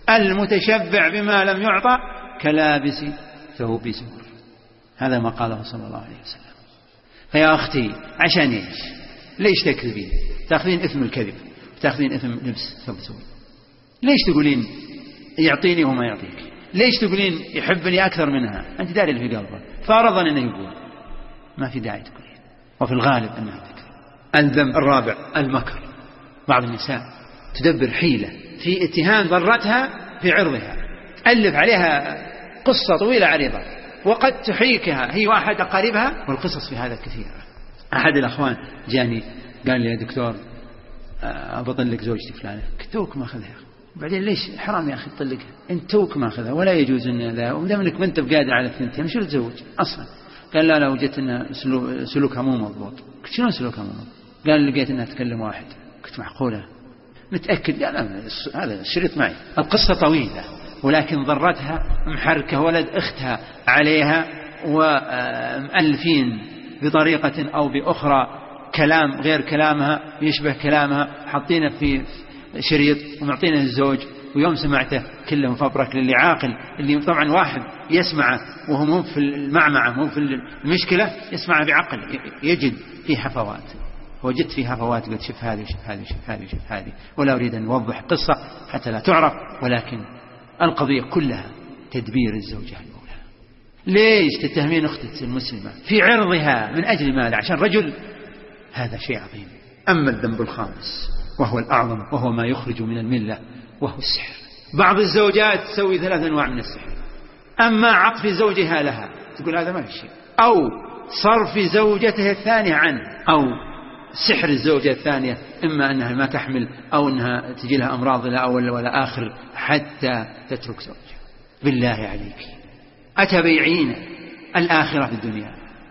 المتشبع بما لم يعطى كلابس ثوب زور. هذا ما قاله صلى الله عليه وسلم. فيا أختي عشان إيش؟ ليش تكذبين؟ تأخذين إثم الكذب وتأخذين إثم لبس ثوب زور. ليش تقولين يعطيني وما يعطيك؟ ليش تقولين يحبني أكثر منها؟ أنت داري اللي في قلبه، فرضا أنه يقول ما في داعي تقولين، وفي الغالب أنها تكذب. الذنب الرابع المكر. بعض النساء تدبر حيلة في اتهام ضرتها في عرضها، ألف عليها قصة طويلة عريضة وقد تحيكها هي وأحد أقاربها، والقصص في هذا كثيرة. أحد الأخوان جاني قال لي يا دكتور أبطلق زوجتي فلانة. توك ما أخذها. بعدين ليش حرام يا أخي تطلقها؟ أنت توك ما أخذها ولا يجوز أن لا، ومدام أنك ما أنت بقادر على الثنتين شو تتزوج أصلا؟ قال لا وجدت أن سلوكها مو مضبوط. قلت شنو سلوكها مو مضبوط؟ قال لقيت أنها تكلم واحد. كنت معقولة متأكد؟ لا هذا الشريط معي. القصة طويلة ولكن ضرتها محركة ولد أختها عليها ومؤلفين بطريقة أو بأخرى كلام غير كلامها يشبه كلامها، حاطينه في شريط ومعطينه الزوج ويوم سمعته كله مفبرك للي عاقل، اللي طبعا واحد يسمعه وهو مو في المعمعة مو في المشكلة، يسمعه بعقل يجد فيه حفوات، وجدت فيه حفوات قلت شوف هذه شوف هذه شوف هذه شوف هذه، ولا أريد أن أوضح قصة حتى لا تعرف، ولكن القضية كلها تدبير الزوجة الأولى. ليش تتهمين أختك المسلمة في عرضها؟ من أجل ماذا؟ عشان رجل؟ هذا شيء عظيم. أما الذنب الخامس وهو الأعظم وهو ما يخرج من الملة وهو السحر. بعض الزوجات تسوي 3 أنواع من السحر، أما عطف زوجها لها تقول هذا ما في شيء، أو صرف زوجته الثانية عنه، أو سحر الزوجة الثانية، إما أنها ما تحمل أو أنها تجي لها أمراض لا أول ولا آخر حتى تترك زوجها. بالله عليك أتبيعين الآخرة في الدنيا،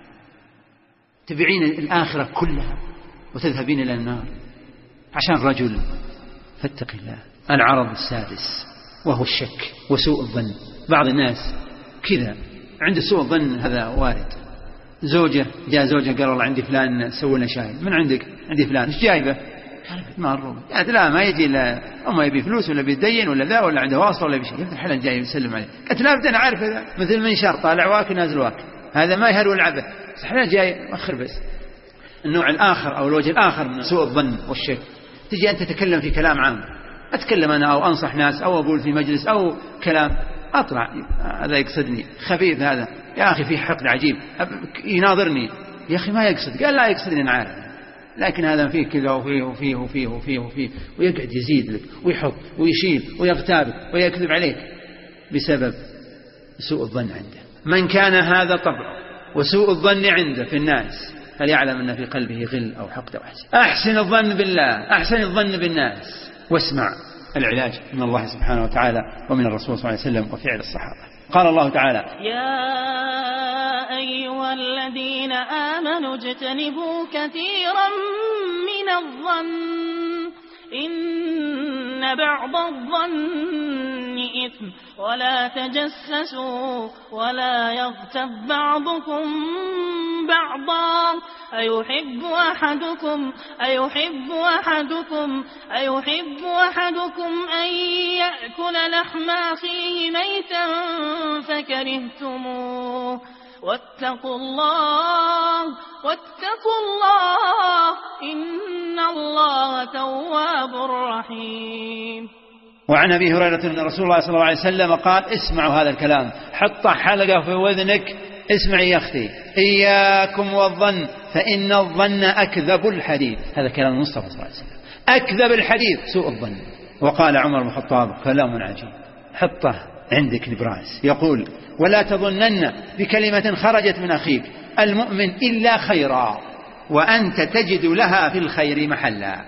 تبيعين الآخرة كلها وتذهبين إلى النار عشان رجل؟ فاتق الله. العرض السادس وهو الشك وسوء الظن. بعض الناس كذا عنده سوء الظن، هذا وارد. زوجة جاء زوجة قال والله عندي فلان سوي لنا شاي. من عندك؟ عندي فلان. ايش جايبه؟ مرة قالت لا ما يجي إلا أما يبي فلوس ولا بيتدين ولا ذا ولا عنده واسطة ولا بشيء. يفتح حلا جاي يسلم عليه. قالت لا أبدا أنا عارف هذا مثل منشار طالع واك نازل واك، هذا ما يهرول العبه. حلا جاي مأخر. بس النوع الآخر أو الوجه الآخر من سوء الظن والشك، تجي أنت تتكلم في كلام عام، أتكلم أنا أو أنصح ناس أو أقول في مجلس أو كلام، أطلع هذا يقصدني خبيث، هذا يا أخي فيه حقد عجيب، يناظرني يا أخي ما يقصد. قال لا يقصدني أنا عارف، لكن هذا فيه كذا وفيه وفيه وفيه وفيه وفيه، ويقعد يزيد لك ويحط ويشيل ويغتابك ويكذب عليك بسبب سوء الظن عنده. من كان هذا طبعه وسوء الظن عنده في الناس فليعلم أن في قلبه غل أو حقد أو حسد. أحسن الظن بالله، أحسن الظن بالناس، واسمع العلاج من الله سبحانه وتعالى ومن الرسول صلى الله عليه وسلم وفعل الصحابة. قال الله تعالى: يا أيها الذين آمنوا اجتنبوا كثيرا من الظن إن بعض الظن إثم ولا تجسسوا ولا يغتب بعضكم بعضا أيحب أحدكم أن يأكل لحم أخيه ميتا فكرهتموه واتقوا الله إن الله تواب رحيم. وعن أبي هريرة أن رسول الله صلى الله عليه وسلم قال: اسمعوا هذا الكلام، حط حلقة في وذنك، اسمعي يا أختي، إياكم والظن فإن الظن أكذب الحديث. هذا كلام المصطفى صلى الله عليه وسلم، أكذب الحديث سوء الظن. وقال عمر بن الخطاب كلام عجيب، حطه عندك نبراس، يقول: ولا تظنن بكلمة خرجت من أخيك المؤمن إلا خيرا وأنت تجد لها في الخير محلا.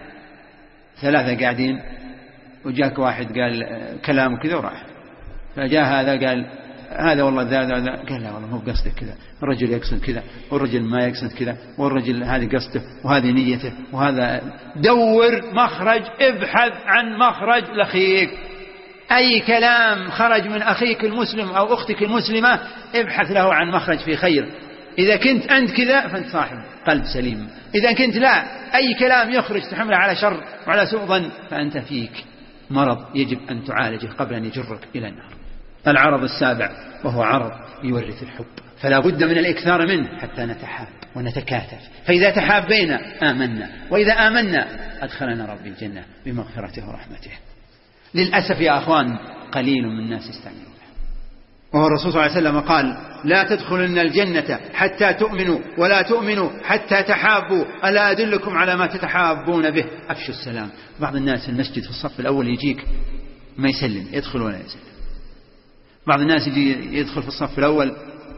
3 قاعدين وجاك واحد قال كلام كذا وراح، فجاء هذا قال هذا والله ذا قال لا والله مو بقصدك كذا، الرجل يقصد كذا والرجل ما يقصد كذا، والرجل هذه قصده وهذه نيته وهذا. دور مخرج، ابحث عن مخرج لأخيك. أي كلام خرج من أخيك المسلم أو أختك المسلمة ابحث له عن مخرج في خير. إذا كنت أنت كذا فأنت صاحب قلب سليم، إذا كنت لا، أي كلام يخرج تحمله على شر وعلى سوء ظن فأنت فيك مرض يجب أن تعالجه قبل أن يجرك إلى النار. العرض السابع وهو عرض يورث الحب، فلا بد من الإكثار منه حتى نتحاب ونتكاتف، فإذا تحابينا آمنا، وإذا آمنا أدخلنا ربي الجنة بمغفرته ورحمته. للأسف يا أخوان قليل من الناس يستعملون، وهو الرسول صلى الله عليه وسلم قال: لا تدخلن الجنة حتى تؤمنوا ولا تؤمنوا حتى تحابوا، ألا أدلكم على ما تتحابون به؟ أفشوا السلام. بعض الناس في المسجد في الصف الأول يجيك ما يسلم، يدخل ولا يسلم. بعض الناس يجي يدخل في الصف الأول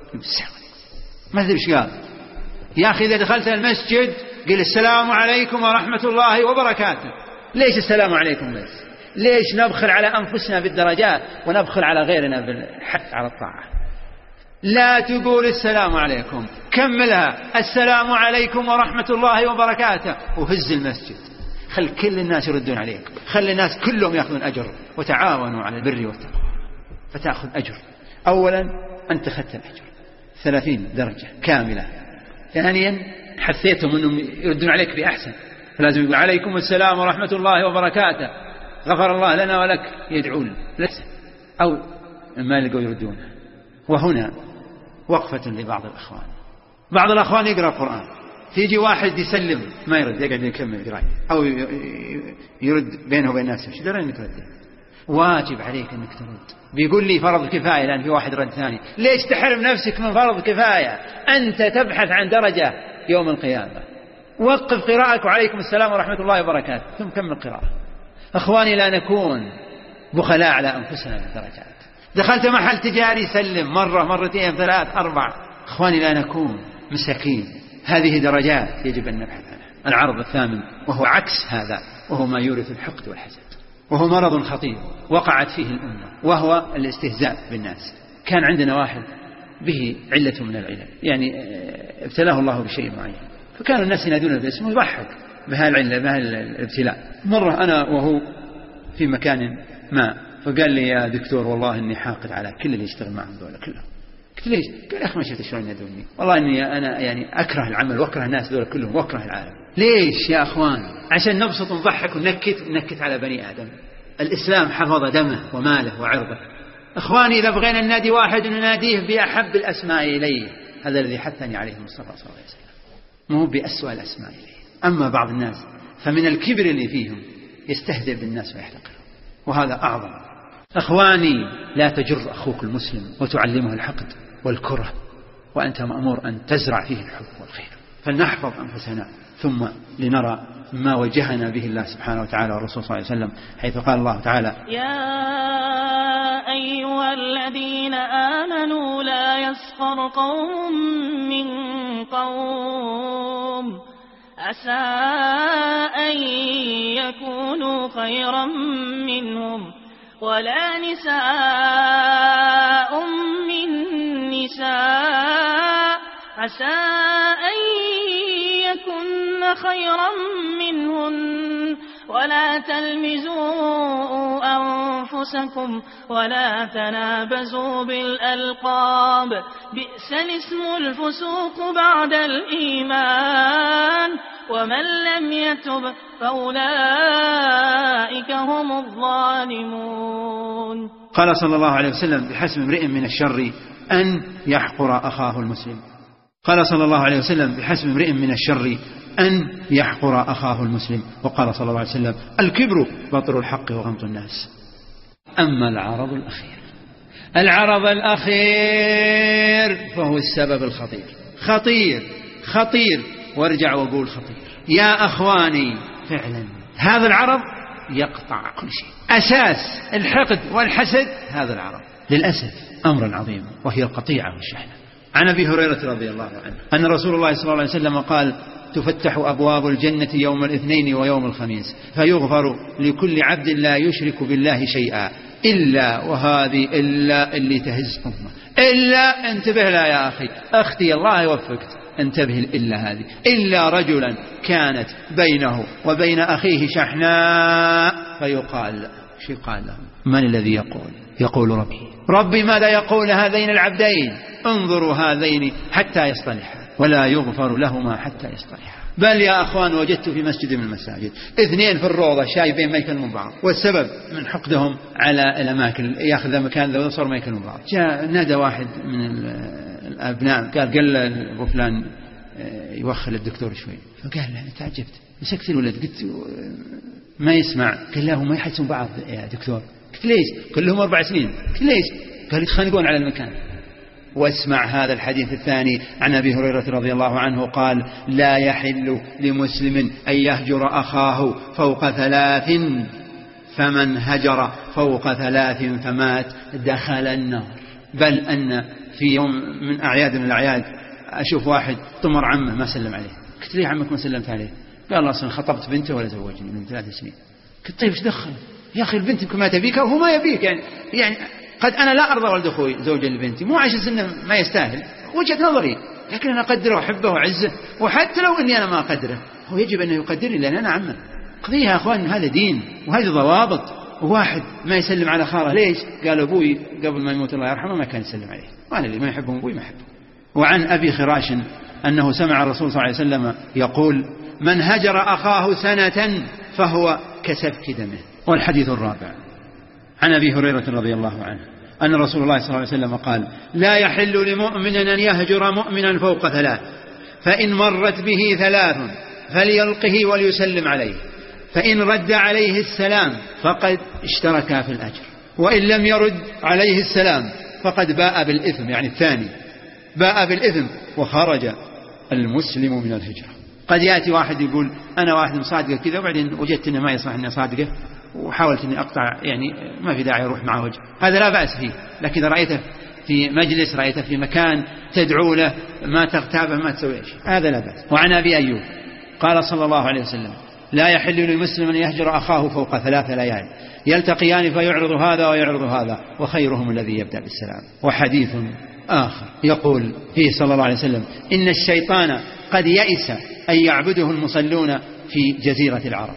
ما أدري إيش قال. يا أخي إذا دخلت المسجد قل السلام عليكم ورحمة الله وبركاته. ليش السلام عليكم بس؟ ليش نبخل على أنفسنا بالدرجات ونبخل على غيرنا بالحث على الطاعة؟ لا تقول السلام عليكم، كملها السلام عليكم ورحمة الله وبركاته، وهز المسجد، خل كل الناس يردون عليك، خل الناس كلهم يأخذون أجر، وتعاونوا على البر والتقوى فتأخذ أجر. أولا أنت أخذت الأجر 30 درجة كاملة، ثانيا حثيتهم أنهم يردون عليك بأحسن، فلازم يقول عليكم السلام ورحمة الله وبركاته، غفر الله لنا ولك يدعون لسه أو ما لقوا يردونه. وهنا وقفة لبعض الأخوان. بعض الأخوان يقرأ القرآن، تيجي واحد يسلم ما يرد، يقعد يكمل قراءة أو يرد بينه وبين الناس. ايش درى انك ترد؟ واجب عليك انك ترد. بيقول لي فرض كفاية لأن في واحد رد ثاني. ليش تحرم نفسك من فرض كفاية؟ أنت تبحث عن درجة يوم القيامة. وقف قراءتك وعليكم السلام ورحمة الله وبركاته ثم كمل قراءة. أخواني لا نكون بخلاء على أنفسنا بالدرجات. دخلت محل تجاري سلم مرة مرتين ثلاث أربع. أخواني لا نكون مساكين. هذه درجات يجب أن نبحث عنها. العرض الثامن وهو عكس هذا، وهو ما يورث الحقد والحسد، وهو مرض خطير وقعت فيه الأمة، وهو الاستهزاء بالناس. كان عندنا واحد به علة من العلل، يعني ابتلاه الله بشيء معين، فكانوا الناس ينادون باسمه ويضحك بهالعلة بهالابتلاء. مرة أنا وهو في مكان ما، فقال لي يا دكتور والله إني حاقد على كل اللي يشتغل معهم دولة كلهم. قلت ليش؟ قال أخي ما شفت شلون ينادوني، والله إني أنا يعني أكره العمل وأكره الناس دولة كلهم وأكره العالم. ليش يا أخوان؟ عشان نبسط ونضحك وننكت على بني آدم. الإسلام حفظ دمه وماله وعرضه. أخواني إذا بغينا ننادي واحد نناديه بأحب الأسماء إليه، هذا الذي حثني عليه المصطفى صلى الله عليه وسلم، مو بأسوأ الأسماء إليه. أما بعض الناس فمن الكبر اللي فيهم يستهزئ بالناس ويحتقرهم، وهذا أعظم. أخواني لا تجر أخوك المسلم وتعلمه الحقد والكره، وأنت مأمور أن تزرع فيه الحب والخير. فلنحفظ أنفسنا ثم لنرى ما وجهنا به الله سبحانه وتعالى والرسول صلى الله عليه وسلم، حيث قال الله تعالى: يا أيها الذين آمنوا لا يسخر قوم من قوم عسى أن يكونوا خيرا منهم ولا نساء من نساء عسى أن يكن خيرا منهن ولا تلمزوا أنفسكم ولا تنابزوا بالألقاب بئس الاسم الفسوق بعد الإيمان ومن لم يتب فأولئك هم الظالمون. قال صلى الله عليه وسلم: بحسب امرئ من الشر أن يحقر أخاه المسلم. قال صلى الله عليه وسلم: بحسب امرئ من الشر أن يحقر أخاه المسلم. وقال صلى الله عليه وسلم: الكبر بطر الحق وغمط الناس. أما العرض الأخير فهو السبب الخطير، خطير وارجع وقول خطير. يا أخواني فعلا هذا العرض يقطع كل شيء. أساس الحقد والحسد هذا العرض، للأسف أمر عظيم، وهي القطيعة والشحنة. عن أبي هريرة رضي الله عنه أن رسول الله صلى الله عليه وسلم قال: تفتح أبواب الجنة يوم الاثنين ويوم الخميس فيغفر لكل عبد لا يشرك بالله شيئا وهذه إلا اللي تهز أمه. إلا انتبه لا يا أخي أختي الله يوفقك، انتبه إلا هذه، إلا رجلا كانت بينه وبين أخيه شحناء فيقال شو قال له؟ من الذي يقول ربي ماذا يقول هذين العبدين؟ انظروا هذين حتى يصطلحا ولا يغفر لهما حتى يصطلحا. بل يا أخوان وجدت في مسجد من المساجد اثنين في الروضة شايفين ما يكلمون بعض، والسبب من حقدهم على الأماكن، يأخذ مكان ذا وصار ما يكلمون بعض. جاء نادى واحد من الأبناء قال أبو فلان يوخل الدكتور شوي، فقال له تعجبت مسكت الولد، قلت ما يسمع، قال له ما يحسون بعض يا دكتور. قلت ليش؟ قال لهم 4 سنين. قلت ليش؟ قال يتخانقون على المكان. واسمع هذا الحديث الثاني عن أبي هريرة رضي الله عنه قال: لا يحل لمسلم أن يهجر أخاه فوق 3 فمن هجر فوق 3 فمات دخل النار. بل أن في يوم من أعياد من الأعياد أشوف واحد طمر عمه ما سلم عليه. قلت ليه عمك ما سلمت عليه؟ قال أصلا خطبت بنته ولا زوجني من 3 سنين. قلت طيب ايش دخل يا أخي؟ البنت ما تبيك وهو ما يبيك، يعني قد أنا لا أرضى ولد أخوي زوجا لبنتي، مو عشان سنه ما يستاهل، وجهة نظري، لكن أنا أقدره وأحبه وأعزه، وحتى لو أني أنا ما أقدره هو يجب أن يقدرني لأن أنا عمه. قضية يا أخوان هذا دين وهذه ضوابط. وواحد ما يسلم على خاله ليش؟ قال أبوي قبل ما يموت الله يرحمه ما كان يسلم عليه، وأنا اللي ما يحبهم أبوي ما أحبه. وعن أبي خراش أنه سمع الرسول صلى الله عليه وسلم يقول: من هجر أخاه 1 سنة فهو كسفك دمه. والحديث الرابع عن أبي هريرة رضي الله عنه أن رسول الله صلى الله عليه وسلم قال: لا يحل لمؤمن أن يهجر مؤمنا فوق 3، فإن مرت به 3 فليلقه وليسلم عليه، فإن رد عليه السلام فقد اشترك في الأجر، وإن لم يرد عليه السلام فقد باء بالإثم، يعني الثاني باء بالإثم وخرج المسلم من الهجرة. قد يأتي واحد يقول أنا واحد مصادقة كذا، وبعدين وجدت أنه ما يصح أني صادقة وحاولت أني أقطع، يعني ما في داعي أروح معه وجه، هذا لا بأس فيه. لكن إذا رأيته في مجلس، رأيته في مكان تدعو له، ما تغتابه، ما تسوي شيء، هذا لا بأس. وعن أبي أيوب قال صلى الله عليه وسلم: لا يحل للمسلم أن يهجر أخاه فوق 3 ليال يلتقيان فيعرض هذا ويعرض هذا، وخيرهم الذي يبدأ بالسلام. وحديث آخر يقول فيه صلى الله عليه وسلم: إن الشيطان قد يئس أن يعبده المصلون في جزيرة العرب،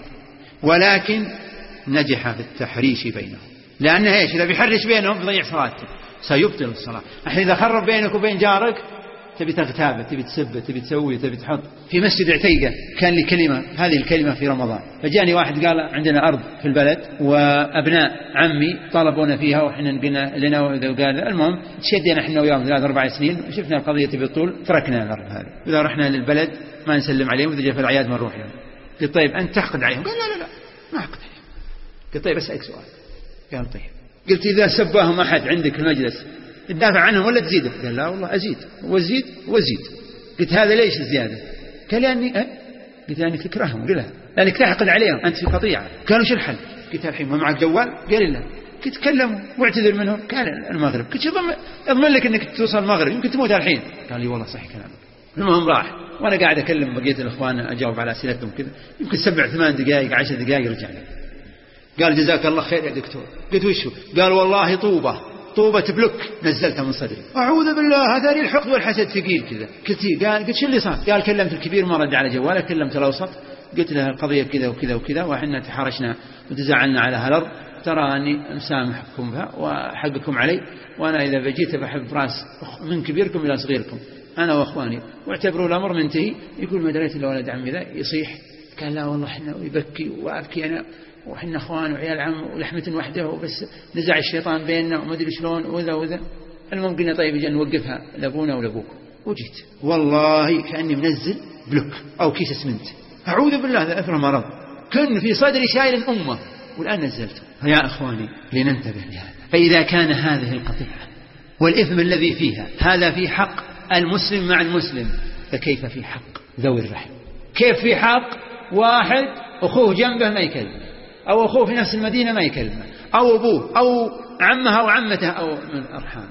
ولكن نجح في التحريش بينهم. لأنه إيش؟ إذا بيحرش بينهم بيضيع صلاته، سيبطل الصلاة. الحين إذا خرب بينك وبين جارك تبي تغتابه، تبي تسبه، تبي تسوي، تبي تحط. في مسجد عتيقة كان لي كلمة، هذه الكلمة في رمضان، فجاني واحد قال: عندنا أرض في البلد وأبناء عمي طلبونا فيها وإحنا قلنا لنا، وقال المهم شدينا إحنا وياهم 3-4 سنين، شفنا القضية تبي تطول تركنا الأرض هذه، إذا رحنا للبلد ما نسلم عليهم، وإذا جاء في الأعياد ما نروح لهم. قلت: طيب أنت تحقد عليهم؟ قال: لا ما أحقد عليهم. قلت: طيب أسألك سؤال. قال: طيب. قلت: إذا سباهم أحد عندك في المجلس تدافع عنهم ولا تزيده؟ قال: لا والله أزيد وزيد. قلت: هذا ليش الزيادة؟ قال: لأني قلت: لأنك تكرههم. قلها لأنك تحقد عليهم، أنت في قطيعة. قالوا: شو الحل؟ قلت: الحين ما معك جوال؟ قال: لا. قلت: تكلموا واعتذر منهم. قال: المغرب. قلت: أضمن لك أنك توصل المغرب، يمكن تموت الحين. قال لي: والله صحيح كلامك. المهم راح، وأنا قاعد أكلم بقية الإخوان أجاوب على أسئلتهم كذا، يمكن 7-8 دقائق 10 دقائق رجع لي. قال: جزاك الله خير يا دكتور. قلت: وشو؟ قال: والله طوبة بلوك نزلتها من صدري، أعوذ بالله، هذا لي الحقد والحسد ثقيل كذا. قلت: شو اللي صار؟ قال: كلمت الكبير ما رد على جواله، كلمت الأوسط، قلت له القضية كذا وكذا وكذا، وإحنا تحارشنا وتزعلنا على هالأرض، ترى أني مسامحكم بها وحقكم علي، وأنا إذا بجيت بحب راس من كبيركم إلى صغيركم أنا وأخواني، واعتبروا الأمر منتهي. يقول: ما دريت إلا ولد عمي ذا يصيح. قال: لا والله إحنا، ويبكي وأبكي أنا، وإحنا أخوان وعيال عم ولحمة وحده، وبس نزع الشيطان بيننا وما أدري شلون وذا. المهم قلنا: طيب جاء نوقفها لأبونا ولأبوكم. وجيت والله كأني منزل بلوك أو كيس اسمنت، أعوذ بالله، هذا أثر مرض كان في صدري شايل الأمة، والآن نزلته. فيا أخواني لننتبه لهذا. فإذا كان هذه القطيعة والإثم الذي فيها هذا في حق المسلم مع المسلم، فكيف في حق ذوي الرحم؟ كيف في حق واحد أخوه جنبه ما يكلمه، أو أخوه في نفس المدينة ما يكلمه، أو أبوه أو عمها أو عمته أو من أرحامه؟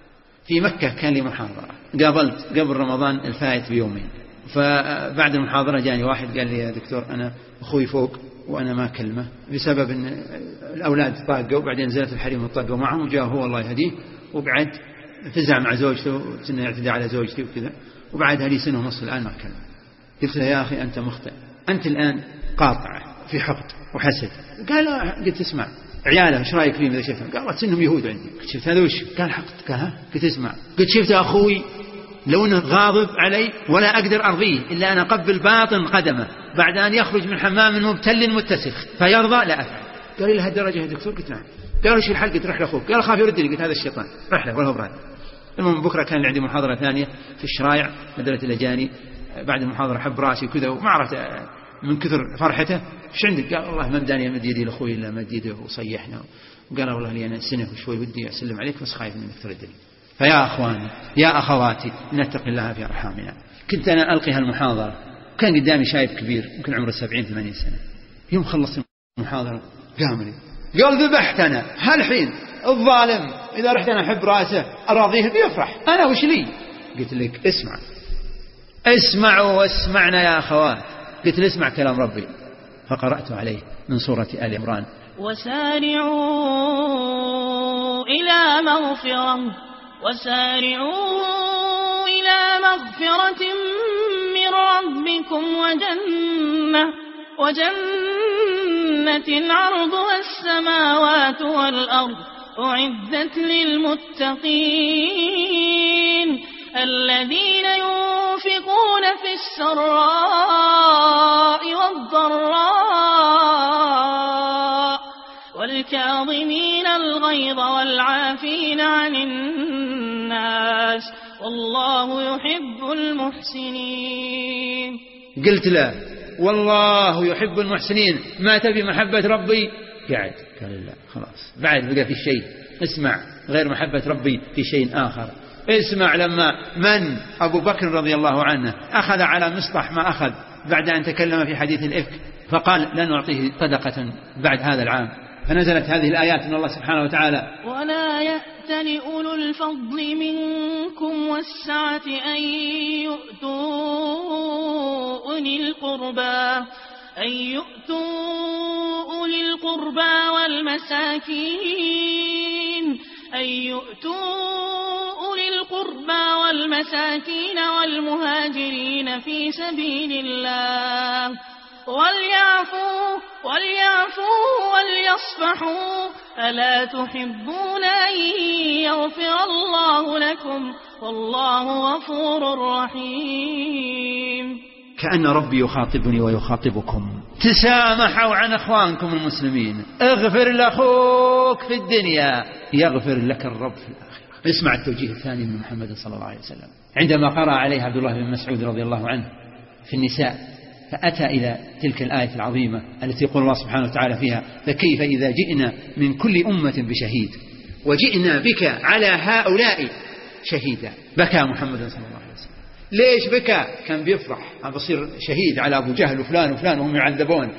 في مكة كان لي محاضرة قابلت قبل رمضان الفائت بيومين، فبعد المحاضرة جاني واحد قال لي: يا دكتور أنا أخوي فوق وأنا ما أكلمه بسبب أن الأولاد طاقوا، وبعدين نزلت الحريم وطاقوا معهم، وجاء هو الله يهديه وقعد فزع مع زوجته سنة يعتدى على زوجتي وكذا، وبعدها لي 1.5 سنة الآن ما أكلم. قلت له: يا أخي أنت مخطئ، أنت الآن قاطع في حقد وحسد. قال: قلت: اسمع عياله ايش رايك فيهم اذا شفتهم؟ قال: والله سنهم يهود عندي. قلت: شفت هذا وش؟ قال: حقد. قال: ها؟ قلت: اسمع. قلت: شفت أخوي لو انه غاضب علي ولا أقدر أرضيه إلا أن أقبل باطن قدمه بعد أن يخرج من حمام مبتل متسخ فيرضى لا أفعل. قال: إلى هالدرجة يا دكتور؟ قلت: نعم. قالوا: شو الحل؟ قلت: رح لأخوك. قال: خاف يردني. قلت: هذا الشيطان، رح له ولا هو براد. المهم بكرة كان عندي محاضرة ثانية في الشرايع مدرسة الأجاني، بعد المحاضرة حب راسي وكذا وما عرفت من كثر فرحته ايش عندك؟ قال: والله ما بداني امد يدي لاخوي الا مد يده وصيحنا، وقال: والله لي انا سنه وشوي ودي اسلم عليك بس خايف انك تردني. فيا اخواني يا اخواتي نتقي الله في ارحامنا. كنت انا القي هالمحاضره، كان قدامي شايب كبير يمكن عمره 70-80 سنه، يوم خلص المحاضره قام لي قال: ذبحت انا هالحين الظالم، اذا رحت انا احب راسه اراضيه بيفرح، انا وش لي؟ قلت لك: اسمعوا واسمعنا يا أخوات. قلت: اسمع كلام ربي، فقرأت عليه من سورة آل عمران: وسارعوا إلى مغفرة من ربكم وجنة عرضها السماوات والأرض أعدت للمتقين الذين ينفقون في السراء والضراء والكاظمين الغيظ والعافين عن الناس والله يحب المحسنين. قلت له والله يحب المحسنين، ما تبي محبة ربي؟ قاعد قال لا خلاص، بعد بقى في شيء، اسمع غير محبة ربي في شيء آخر. اسمع لما من أبو بكر رضي الله عنه أخذ على مصطح ما أخذ بعد أن تكلم في حديث الإفك، فقال لا نعطيه صدقة بعد هذا العام، فنزلت هذه الآيات من الله سبحانه وتعالى: ولا يأتل أولو الفضل منكم والسعة أن يؤتوا أولي القربى والمساكين والمهاجرين في سبيل الله وليعفوا وليصفحوا ألا تحبون أن يغفر الله لكم والله غفور رحيم. كأن ربي يخاطبني ويخاطبكم: تسامحوا عن أخوانكم المسلمين، اغفر لأخوك في الدنيا يغفر لك الرب في الآخرة. اسمع التوجيه الثاني من محمد صلى الله عليه وسلم عندما قرأ عليه عبد الله بن مسعود رضي الله عنه في النساء، فأتى إلى تلك الآية العظيمة التي يقول الله سبحانه وتعالى فيها: فكيف إذا جئنا من كل أمة بشهيد وجئنا بك على هؤلاء شهيدا. بكى محمد صلى الله عليه وسلم. ليش بكى؟ كان بيفرح بصير شهيد على أبو جهل وفلان وفلان وهم يعذبون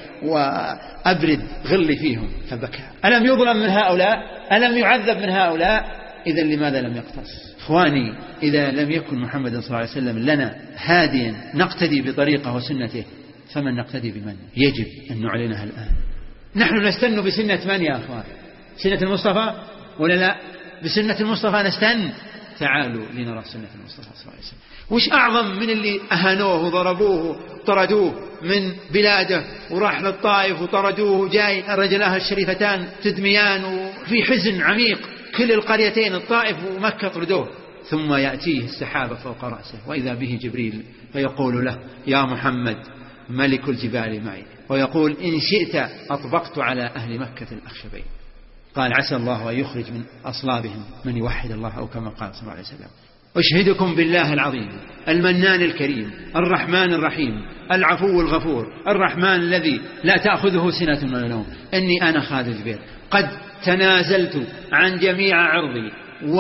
وأبرد غلي فيهم، فبكى. ألم يظلم من هؤلاء؟ ألم يعذب من هؤلاء؟ إذن لماذا لم يقتص؟ إخواني، إذا لم يكن محمد صلى الله عليه وسلم لنا هاديا نقتدي بطريقه وسنته، فمن نقتدي بمن؟ يجب أن نعلنها الآن. نحن نستن بسنة من يا أخوان؟ سنة المصطفى ولا لا؟ بسنة المصطفى نستن. تعالوا لنرى سنة المصطفى صلى الله عليه وسلم. وش أعظم من اللي أهانوه وضربوه طردوه من بلاده وراح للطائف وطردوه، جاي رجلاه الشريفتان تدميان وفي حزن عميق، كل القريتين الطائف ومكة طردوه، ثم يأتيه السحابة فوق رأسه وإذا به جبريل فيقول له: يا محمد ملك الجبال معي، ويقول: إن شئت أطبقت على أهل مكة الأخشبين. قال: عسى الله أن يخرج من أصلابهم من يوحد الله، أو كما قال صلى الله عليه وسلم. أشهدكم بالله العظيم المنان الكريم الرحمن الرحيم العفو الغفور الرحمن الذي لا تأخذه سنة ولا نوم، إني أنا خالد الجبير قد تنازلت عن جميع عرضي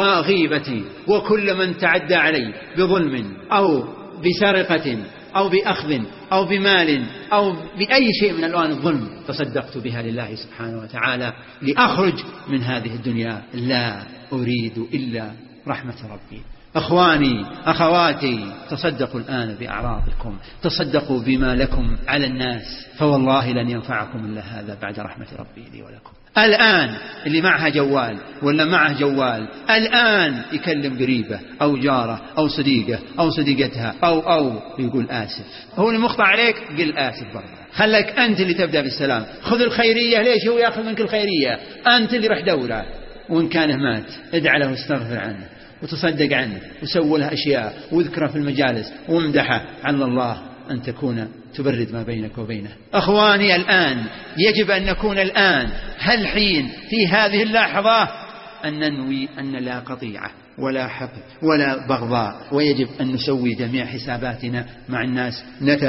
وغيبتي وكل من تعدى علي بظلم أو بسرقة أو بأخذ أو بمال أو بأي شيء من ألوان الظلم، تصدقت بها لله سبحانه وتعالى لأخرج من هذه الدنيا لا أريد إلا رحمة ربي. أخواني أخواتي، تصدقوا الآن بأعراضكم، تصدقوا بما لكم على الناس، فوالله لن ينفعكم إلا هذا بعد رحمة ربي لي ولكم. الآن اللي معها جوال ولا معه جوال الآن يكلم قريبه أو جاره أو صديقه أو صديقتها أو يقول آسف، هو المخطئ عليك قل آسف برضه، خلك أنت اللي تبدأ بالسلام، خذ الخيرية. ليش هو يأخذ منك الخيرية؟ أنت اللي رح دوره، وإن كانه مات ادعى له واستغفر عنه وتصدق عنه وسوي له أشياء وذكره في المجالس وامدحه، على الله أن تكون تبرد ما بينك وبينه. أخواني الآن يجب أن نكون الآن هالحين في هذه اللحظة أن ننوي أن لا قطيعة ولا حقد ولا بغضاء، ويجب أن نسوي جميع حساباتنا مع الناس،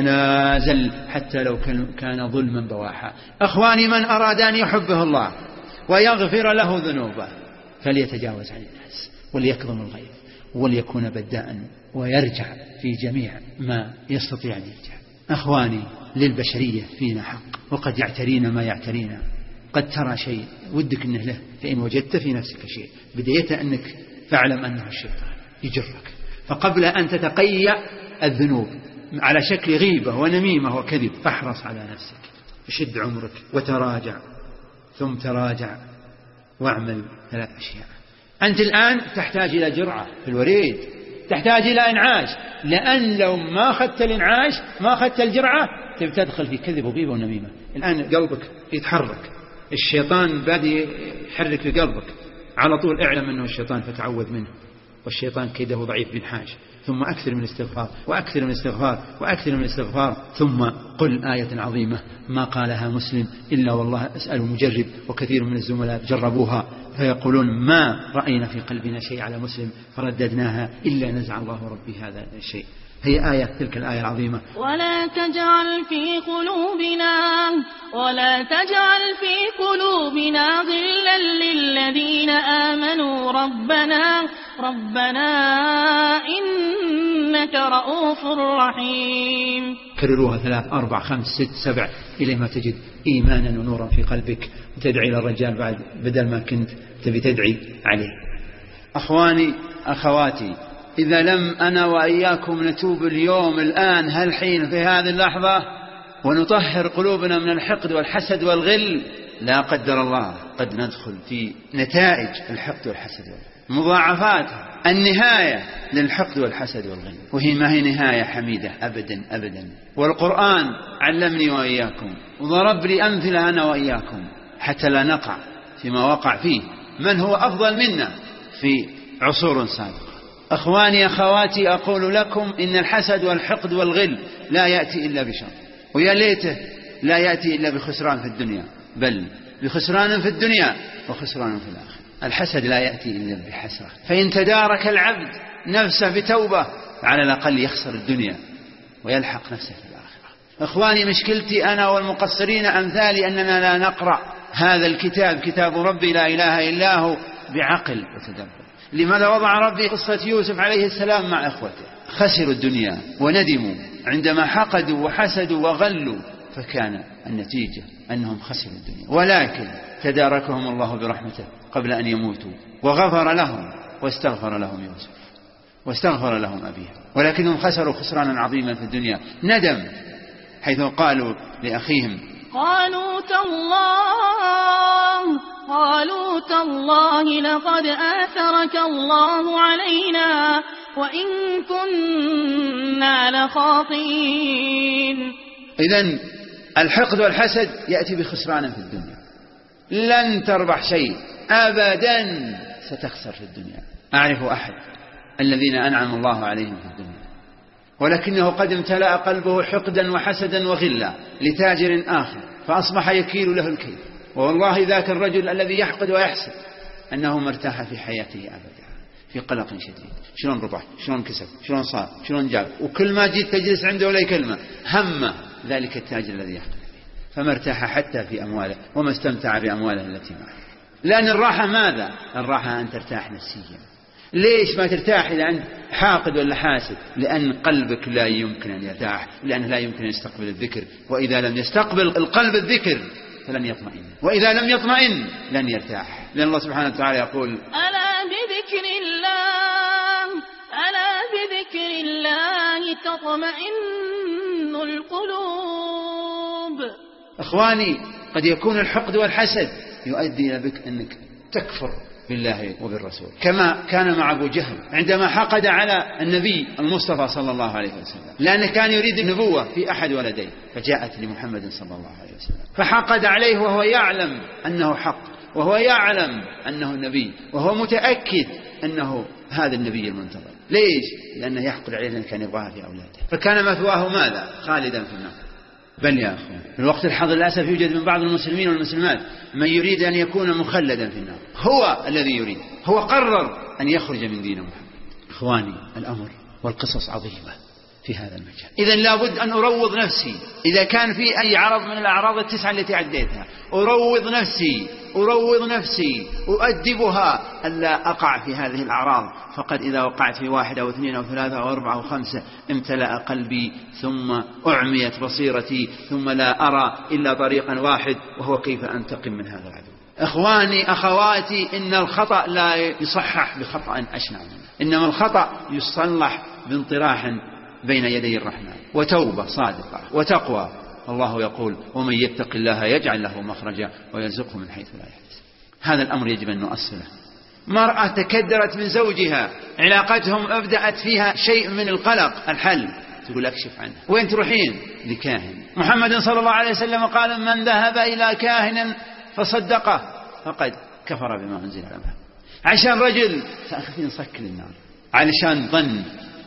نتنازل حتى لو كان ظلما بواحا. أخواني، من أراد أن يحبه الله ويغفر له ذنوبه فليتجاوز عن الناس وليكظم الغيظ وليكون بداء ويرجع في جميع ما يستطيع أن يرجع. أخواني، للبشرية فينا حق، وقد يعترينا ما يعترينا، قد ترى شيء ودك أنه له، فإن وجدت في نفسك شيء بداية أنك فاعلم أنه الشيطان يجرك، فقبل أن تتقيأ الذنوب على شكل غيبة ونميمة وكذب فاحرص على نفسك، شد عمرك وتراجع، ثم تراجع واعمل 3 أشياء. أنت الآن تحتاج إلى جرعة في الوريد، تحتاج إلى إنعاش، لأن لو ما أخذت الإنعاش ما أخذت الجرعة تدخل في كذب وغيبة ونميمة. الآن قلبك يتحرك، الشيطان بادي يحرك في قلبك، على طول اعلم أنه الشيطان فتعوذ منه. والشيطان كيده ضعيف بنحاش. ثم أكثر من الاستغفار وأكثر من الاستغفار وأكثر من الاستغفار. ثم قل آية عظيمة ما قالها مسلم إلا والله أسأل مجرب، وكثير من الزملاء جربوها فيقولون ما رأينا في قلبنا شيء على مسلم فرددناها إلا نزع الله ربي هذا الشيء. هي آية تلك الآية العظيمة ولا تجعل في قلوبنا غلا للذين آمنوا ربنا إنك رؤوف رحيم. كرروها 3 4 5 6 7 إلى ما تجد إيمانا ونورا في قلبك وتدعي للرجال بعد بدل ما كنت تبي تدعي عليه. أخواني أخواتي، إذا لم أنا وإياكم نتوب اليوم الآن هالحين في هذه اللحظة ونطهر قلوبنا من الحقد والحسد والغل، لا قدر الله قد ندخل في نتائج الحقد والحسد والغل، مضاعفات النهاية للحقد والحسد والغل، وهي ما هي نهاية حميدة أبدا أبدا. والقرآن علمني وإياكم وضرب لي أمثلة أنا وإياكم حتى لا نقع فيما وقع فيه من هو أفضل منا في عصور سابقة. أخواني أخواتي، أقول لكم إن الحسد والحقد والغل لا يأتي إلا بشر، ويا ليته لا يأتي إلا بخسران في الدنيا، بل بخسران في الدنيا وخسران في الآخرة. الحسد لا يأتي إلا بحسرة، فإن تدارك العبد نفسه بتوبة على الأقل يخسر الدنيا ويلحق نفسه في الآخرة. أخواني، مشكلتي أنا والمقصرين أمثالي أننا لا نقرأ هذا الكتاب، كتاب ربي لا إله إلا هو، بعقل وتدبر. لماذا وضع ربي قصة يوسف عليه السلام مع إخوته؟ خسروا الدنيا وندموا عندما حقدوا وحسدوا وغلوا، فكان النتيجة أنهم خسروا الدنيا، ولكن تداركهم الله برحمته قبل أن يموتوا وغفر لهم واستغفر لهم يوسف واستغفر لهم أبيه، ولكنهم خسروا خسرانا عظيما في الدنيا. ندم حيث قالوا لأخيهم قالوا تالله لقد آثرك الله علينا وإن كنا لخاطئين. إذن الحقد والحسد يأتي بخسران في الدنيا، لن تربح شيء أبدا، ستخسر في الدنيا. أعرف أحد الذين أنعم الله عليهم في الدنيا ولكنه قد امتلأ قلبه حقدا وحسدا وغلا لتاجر آخر فأصبح يكيل له الكيل، والله ذاك الرجل الذي يحقد ويحسد أنه مرتاح في حياته أبدا، في قلق شديد، شلون ربح، شلون كسب، شلون صار، شلون جاب، وكل ما جيت تجلس عنده ولا كلمة، هم ذلك التاجر الذي يحقد فيه، فما ارتاح حتى في أمواله وما استمتع بأمواله التي معه. لأن الراحة ماذا؟ الراحة أن ترتاح نفسيا. ليش ما ترتاح إذا أنت حاقد ولا حاسد؟ لأن قلبك لا يمكن أن يرتاح، لأنه لا يمكن أن يستقبل الذكر، وإذا لم يستقبل القلب الذكر فلن يطمئن، وإذا لم يطمئن لن يرتاح. لأن الله سبحانه وتعالى يقول ألا بذكر الله تطمئن القلوب. أخواني، قد يكون الحقد والحسد يؤدي إلى بك أنك تكفر بالله وبالرسول، كما كان مع أبو جهل عندما حقد على النبي المصطفى صلى الله عليه وسلم، لأنه كان يريد النبوة في أحد ولديه فجاءت لمحمد صلى الله عليه وسلم، فحقد عليه وهو يعلم أنه حق، وهو يعلم أنه النبي، وهو متأكد أنه هذا النبي المنتظر. ليش؟ لأنه يحقد عليه لأنه كان يبغاها في أولاده، فكان مثواه ماذا؟ خالدا في النار. بل يا أخوان، في الوقت الحاضر للأسف يوجد من بعض المسلمين والمسلمات من يريد أن يكون مخلدا في النار، هو الذي يريد، هو قرر أن يخرج من دين محمد. إخواني، الأمر والقصص عظيمة في هذا المجال، إذن لابد أن أروض نفسي. إذا كان في أي عرض من الأعراض التسعة التي عديتها، أروض نفسي أؤدبها ألا أقع في هذه الأعراض، فقد إذا وقعت في 1 أو 2 أو 3 أو 4 أو 5 امتلأ قلبي، ثم أعميت بصيرتي، ثم لا أرى إلا طريقا واحد، وهو كيف أنتقم من هذا العدو. إخواني أخواتي، إن الخطأ لا يصحح بخطأ أشنع منه، إنما الخطأ يصلح بانطراح بين يدي الرحمن وتوبة صادقة وتقوى. الله يقول ومن يتق الله يجعل له مخرجا ويرزقه من حيث لا يحتسب. هذا الأمر يجب أن نؤصله. مرأة تكدرت من زوجها، علاقتهم أبدأت فيها شيء من القلق، الحل تقول أكشف عنه. وين تروحين؟ لكاهن. محمد صلى الله عليه وسلم قال من ذهب إلى كاهن فصدقه فقد كفر بما أنزل على محمد. عشان رجل تأخذين صك للنار، علشان ظن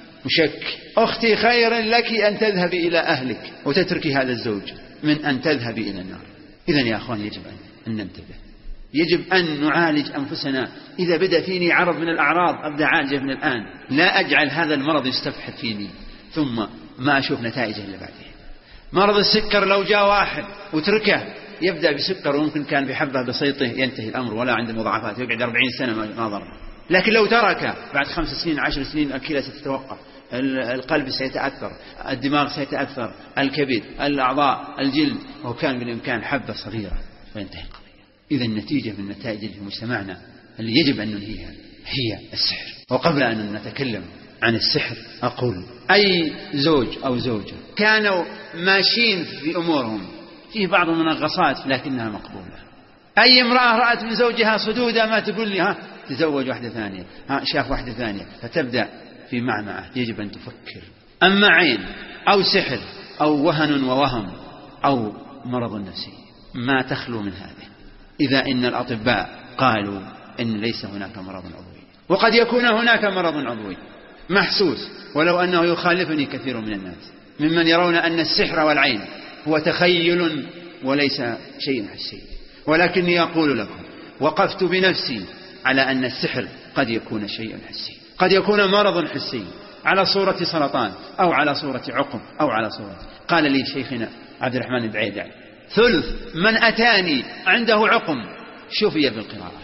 وشك. أختي خير لك أن تذهبي إلى أهلك وتتركي هذا الزوج من أن تذهبي إلى النار. إذن يا أخوان يجب أن ننتبه، يجب أن نعالج أنفسنا. إذا بدأ فيني عرض من الأعراض أبدأ أعالجه من الآن، لا أجعل هذا المرض يستفحل فيني ثم ما أشوف نتائجه إلا بعدين. مرض السكر لو جاء واحد وتركه يبدأ بسكر وممكن كان بحبة بسيطة ينتهي الأمر ولا عنده مضاعفات، يقعد 40 سنة ما ضر. لكن لو تركه بعد 5 سنين 10 سنين الكلى ستتوقف، القلب سيتأثر، الدماغ سيتأثر، الكبد، الأعضاء، الجلد، وكان بالإمكان حبة صغيرة فينتهي القضية. إذا النتيجة من نتائج في مجتمعنا اللي يجب أن ننهيها هي السحر. وقبل أن نتكلم عن السحر أقول أي زوج أو زوجة كانوا ماشيين في أمورهم فيه بعض المنغصات لكنها مقبولة، أي امرأة رأت من زوجها صدودة ما تقول لي تزوج واحدة ثانية، شاف واحدة ثانية، فتبدأ في معمعة. يجب أن تفكر. أما عين أو سحر أو وهن ووهم أو مرض نفسي ما تخلو من هذه، إذا إن الأطباء قالوا إن ليس هناك مرض عضوي، وقد يكون هناك مرض عضوي محسوس ولو أنه يخالفني كثير من الناس ممن يرون أن السحر والعين هو تخيل وليس شيء حسي، ولكني أقول لكم وقفت بنفسي على أن السحر قد يكون شيء حسي، قد يكون مرض حسي على صورة سرطان أو على صورة عقم أو على صورة. قال لي شيخنا عبد الرحمن البعيدعي ثلث من أتاني عنده عقم شفي بالقراءة.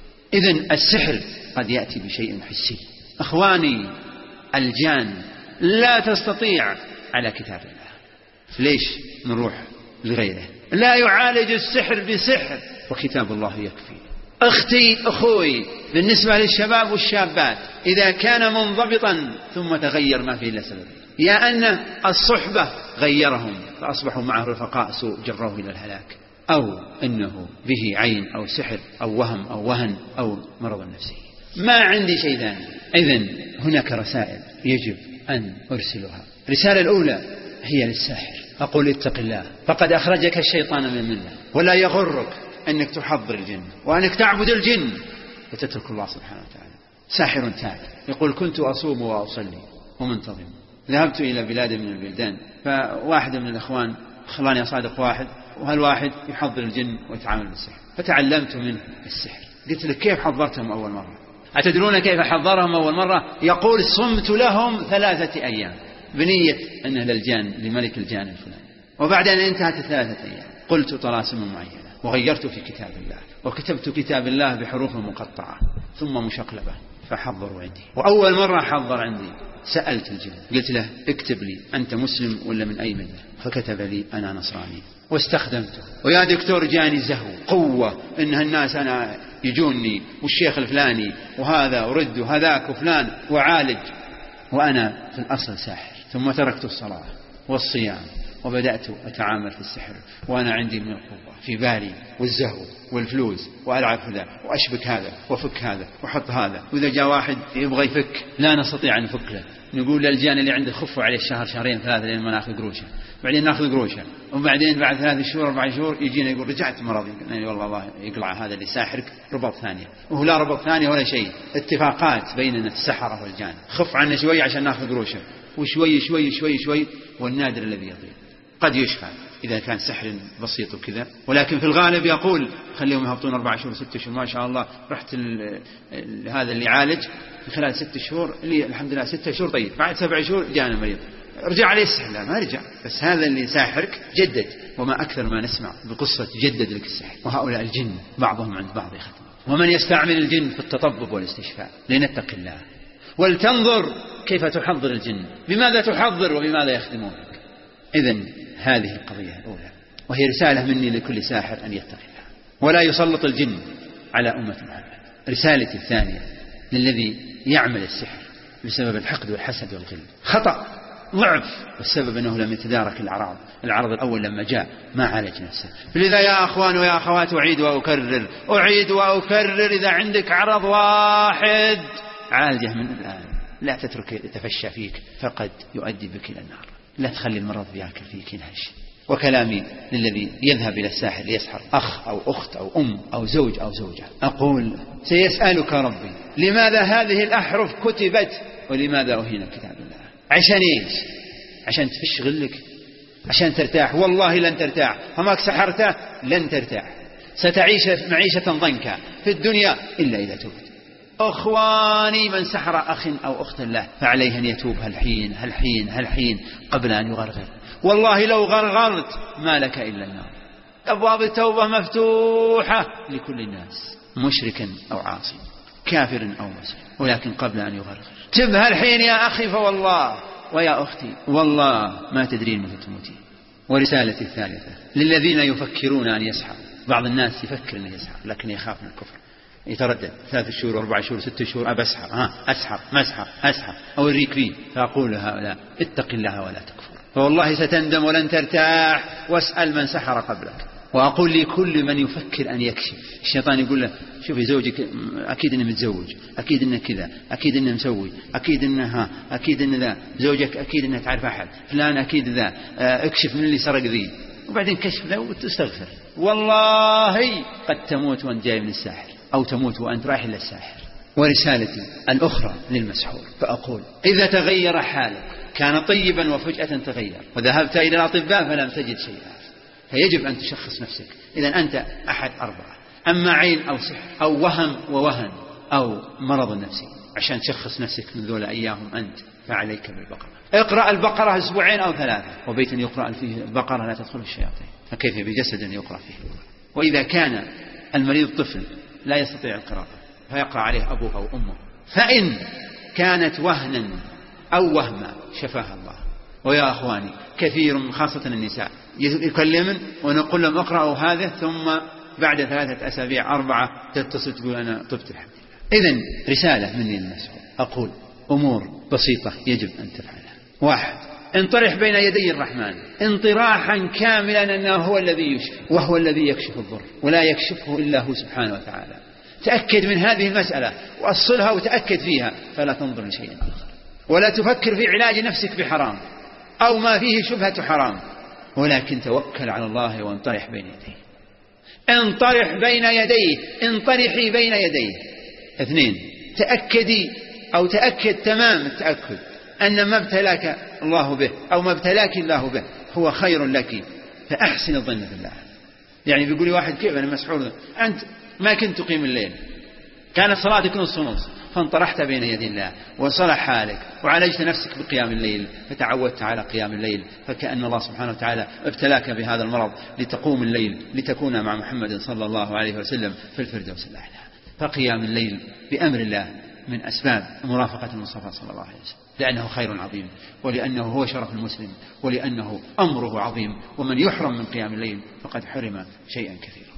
إذن السحر قد يأتي بشيء حسي. أخواني الجان لا تستطيع على كتاب الله، فليش نروح لغيره؟ لا يعالج السحر بسحر وكتاب الله يكفي. أختي أخوي بالنسبة للشباب والشابات إذا كان منضبطا ثم تغير ما فيه إلا سبب، يا أن الصحبة غيرهم فأصبحوا معه رفقاء سوء جروه إلى الهلاك، أو أنه به عين أو سحر أو وهم أو وهن أو مرض نفسي. ما عندي شيء ثاني. إذن هناك رسائل يجب أن أرسلها. الرسالة الأولى هي للساحر، أقول اتق الله فقد أخرجك الشيطان من الملة، ولا يغرك أنك تحضر الجن وأنك تعبد الجن وتترك الله سبحانه وتعالى. ساحر تاب يقول كنت أصوم وأصلي ومنتظم، ذهبت إلى بلاد من البلدان فواحد من الأخوان خلاني أصادق واحد، وهالواحد يحضر الجن ويتعامل بالسحر، فتعلمت منه السحر. قلت لك كيف حضرتهم أول مرة؟ أتدرون كيف حضرهم أول مرة؟ يقول صمت لهم 3 أيام بنية أنه للجان لملك الجان الفلاني، وبعد أن انتهت 3 أيام قلت طلاسم معينة وغيرت في كتاب الله وكتبت كتاب الله بحروف مقطعة ثم مشقلبة فحضروا عندي. وأول مرة حضر عندي سألت الجن قلت له اكتب لي أنت مسلم ولا من أي ملة، فكتب لي أنا نصراني واستخدمته. ويا دكتور جاني زهو قوة إن الناس أنا يجوني والشيخ الفلاني وهذا ورد وهذاك وفلان وعالج، وأنا في الأصل ساحر. ثم تركت الصلاة والصيام وبدأت أتعامل في السحر وأنا عندي من القوة في بالي والزهو والفلوس، وألعب هذا وأشبك هذا وفك هذا وحط هذا، وإذا جاء واحد يبغى يفك لا نستطيع أن نفك له، نقول للجان اللي عنده خفوا عليه الشهر شهرين 3 لين ما ناخذ قروشه، بعدين ناخذ قروشه، وبعدين بعد 3 شهور 4 شهور يجينا يقول رجعت مرضي، يعني والله الله يقلع هذا اللي ساحرك ربط ثانية، وهو لا ربط ثانية ولا شيء، اتفاقات بيننا السحرة والجان، خف عنا شوي عشان ناخذ قروشه، وشوي شوي شوي شوي، والنادر الذي يضيع. قد يشفى إذا كان سحر بسيط وكذا، ولكن في الغالب يقول خليهم يهبطون 4 شهور 6 شهور. ما شاء الله رحت هذا اللي عالج في خلال 6 شهور اللي الحمد لله 6 شهور طيب، بعد 7 شهور جانا مريض رجع عليه السحر، لا ما رجع، بس هذا اللي ساحرك جدد. وما أكثر ما نسمع بقصة جدد لك السحر. وهؤلاء الجن بعضهم عند بعض يختم. ومن يستعمل الجن في التطبب والاستشفاء لنتق الله ولتنظر كيف تحضر الجن، بماذا تحضر وبماذا يخدمونك. إذن هذه القضية الأولى، وهي رسالة مني لكل ساحر أن يتقي الله ولا يسلط الجن على أمة محمد. رسالتي الثانية للذي يعمل السحر بسبب الحقد والحسد والغل، خطأ ضعف، والسبب أنه لم يتدارك الأعراض. العرض الأول لما جاء ما عالج نفسه. فلذا يا أخوان ويا أخوات أعيد وأكرر إذا عندك عرض واحد عالجه من الآن، لا تترك يتفشى فيك فقد يؤدي بك إلى النار. لا تخلي المرض يأكل فيك ينهش. وكلامي للذي يذهب إلى الساحر ليسحر أخ أو أخت أو أم أو زوج أو زوجة، أقول سيسألك ربي لماذا هذه الأحرف كتبت ولماذا أهين كتاب الله؟ عشان إيش؟ عشان تفش غلك، عشان ترتاح. والله لن ترتاح، هماك سحرته لن ترتاح، ستعيش معيشة ضنكا في الدنيا إلا إذا تبت. أخواني، من سحر أخ أو أخت له فعليه أن يتوب هالحين قبل أن يغرغر. والله لو غرغرت ما لك إلا النار. أبواب التوبة مفتوحة لكل الناس، مشرك أو عاصي، كافر أو مسلم، ولكن قبل أن يغرغر. تب هالحين يا أخي، فوالله ويا أختي والله ما تدرين متى تموتين. ورسالة الثالثة للذين يفكرون أن يسحر. بعض الناس يفكر أنه يسحر لكن يخاف من الكفر، يتردد 3 شهور 4 شهور 6 شهور أبى أسحر، أسحر ما أسحر أو يريك فيه. فأقول لهؤلاء اتق الله ولا تكفر، فوالله ستندم ولن ترتاح، واسأل من سحر قبلك. وأقول لكل من يفكر أن يكشف، الشيطان يقول له شوفي زوجك أكيد إنه متزوج، أكيد إنه كذا، أكيد إنه مسوي، أكيد إنه أكيد إنه ذا، زوجك أكيد إنه تعرف أحد فلان، أكيد ذا، اكشف من اللي سرق ذي، وبعدين كشف له وتستغفر. والله قد تموت وأنت جاي من الساحر، أو تموت وأنت رايح إلى الساحر. ورسالتي الأخرى للمسحور، فأقول إذا تغير حالك، كان طيبا وفجأة تغير، وذهبت إلى الأطباء فلم تجد شيئا، فيجب أن تشخص نفسك. إذا أنت أحد 4، أما عين أو سحر أو وهم ووهن أو مرض نفسي. عشان تشخص نفسك من ذولا أيام أنت، فعليك بالبقرة. اقرأ البقرة 2 أسبوع أو 3، وبيت يقرأ فيه البقرة لا تدخل الشياطين، فكيف بجسد يقرأ فيه البقرة؟ وإذا كان المريض طفل لا يستطيع القراءة فيقرأ عليه أبوه أو أمه، فإن كانت وهنا أو وهما شفاها الله. ويا أخواني كثير خاصة النساء يكلمن ونقول لهم اقرأوا هذا، ثم بعد 3 أسابيع 4 تتصل تقول أنا طبت الحمد لله. إذن رسالة مني للمسؤول، أقول أمور بسيطة يجب أن تفعلها. 1. انطرح بين يدي الرحمن انطراحا كاملا، أنه هو الذي يشفي وهو الذي يكشف الضر، ولا يكشفه إلا هو سبحانه وتعالى. تأكد من هذه المسألة وأصلها وتأكد فيها، فلا تنظر لشيء آخر، ولا تفكر في علاج نفسك بحرام أو ما فيه شبهة حرام، ولكن توكل على الله وانطرح بين يديه. انطرح بين يديه، انطرحي بين يديه. 2. تأكدي أو تأكد تمام التأكد أن ما ابتلاك الله به أو ما ابتلاك الله به هو خير لك، فأحسن الظن بالله. يعني بيقول لي واحد كيف أنا مسحور، أنت ما كنت تقيم الليل، كانت صلاتك نص، فانطرحت بين يدي الله وصلح حالك وعالجت نفسك بقيام الليل، فتعودت على قيام الليل، فكأن الله سبحانه وتعالى ابتلاك بهذا المرض لتقوم الليل لتكون مع محمد صلى الله عليه وسلم في الفردوس الأعلى. فقيام الليل بأمر الله من أسباب مرافقة المصطفى صلى الله عليه وسلم، لأنه خير عظيم، ولأنه هو شرف المسلم، ولأنه أمره عظيم، ومن يحرم من قيام الليل فقد حرم شيئا كثيرا.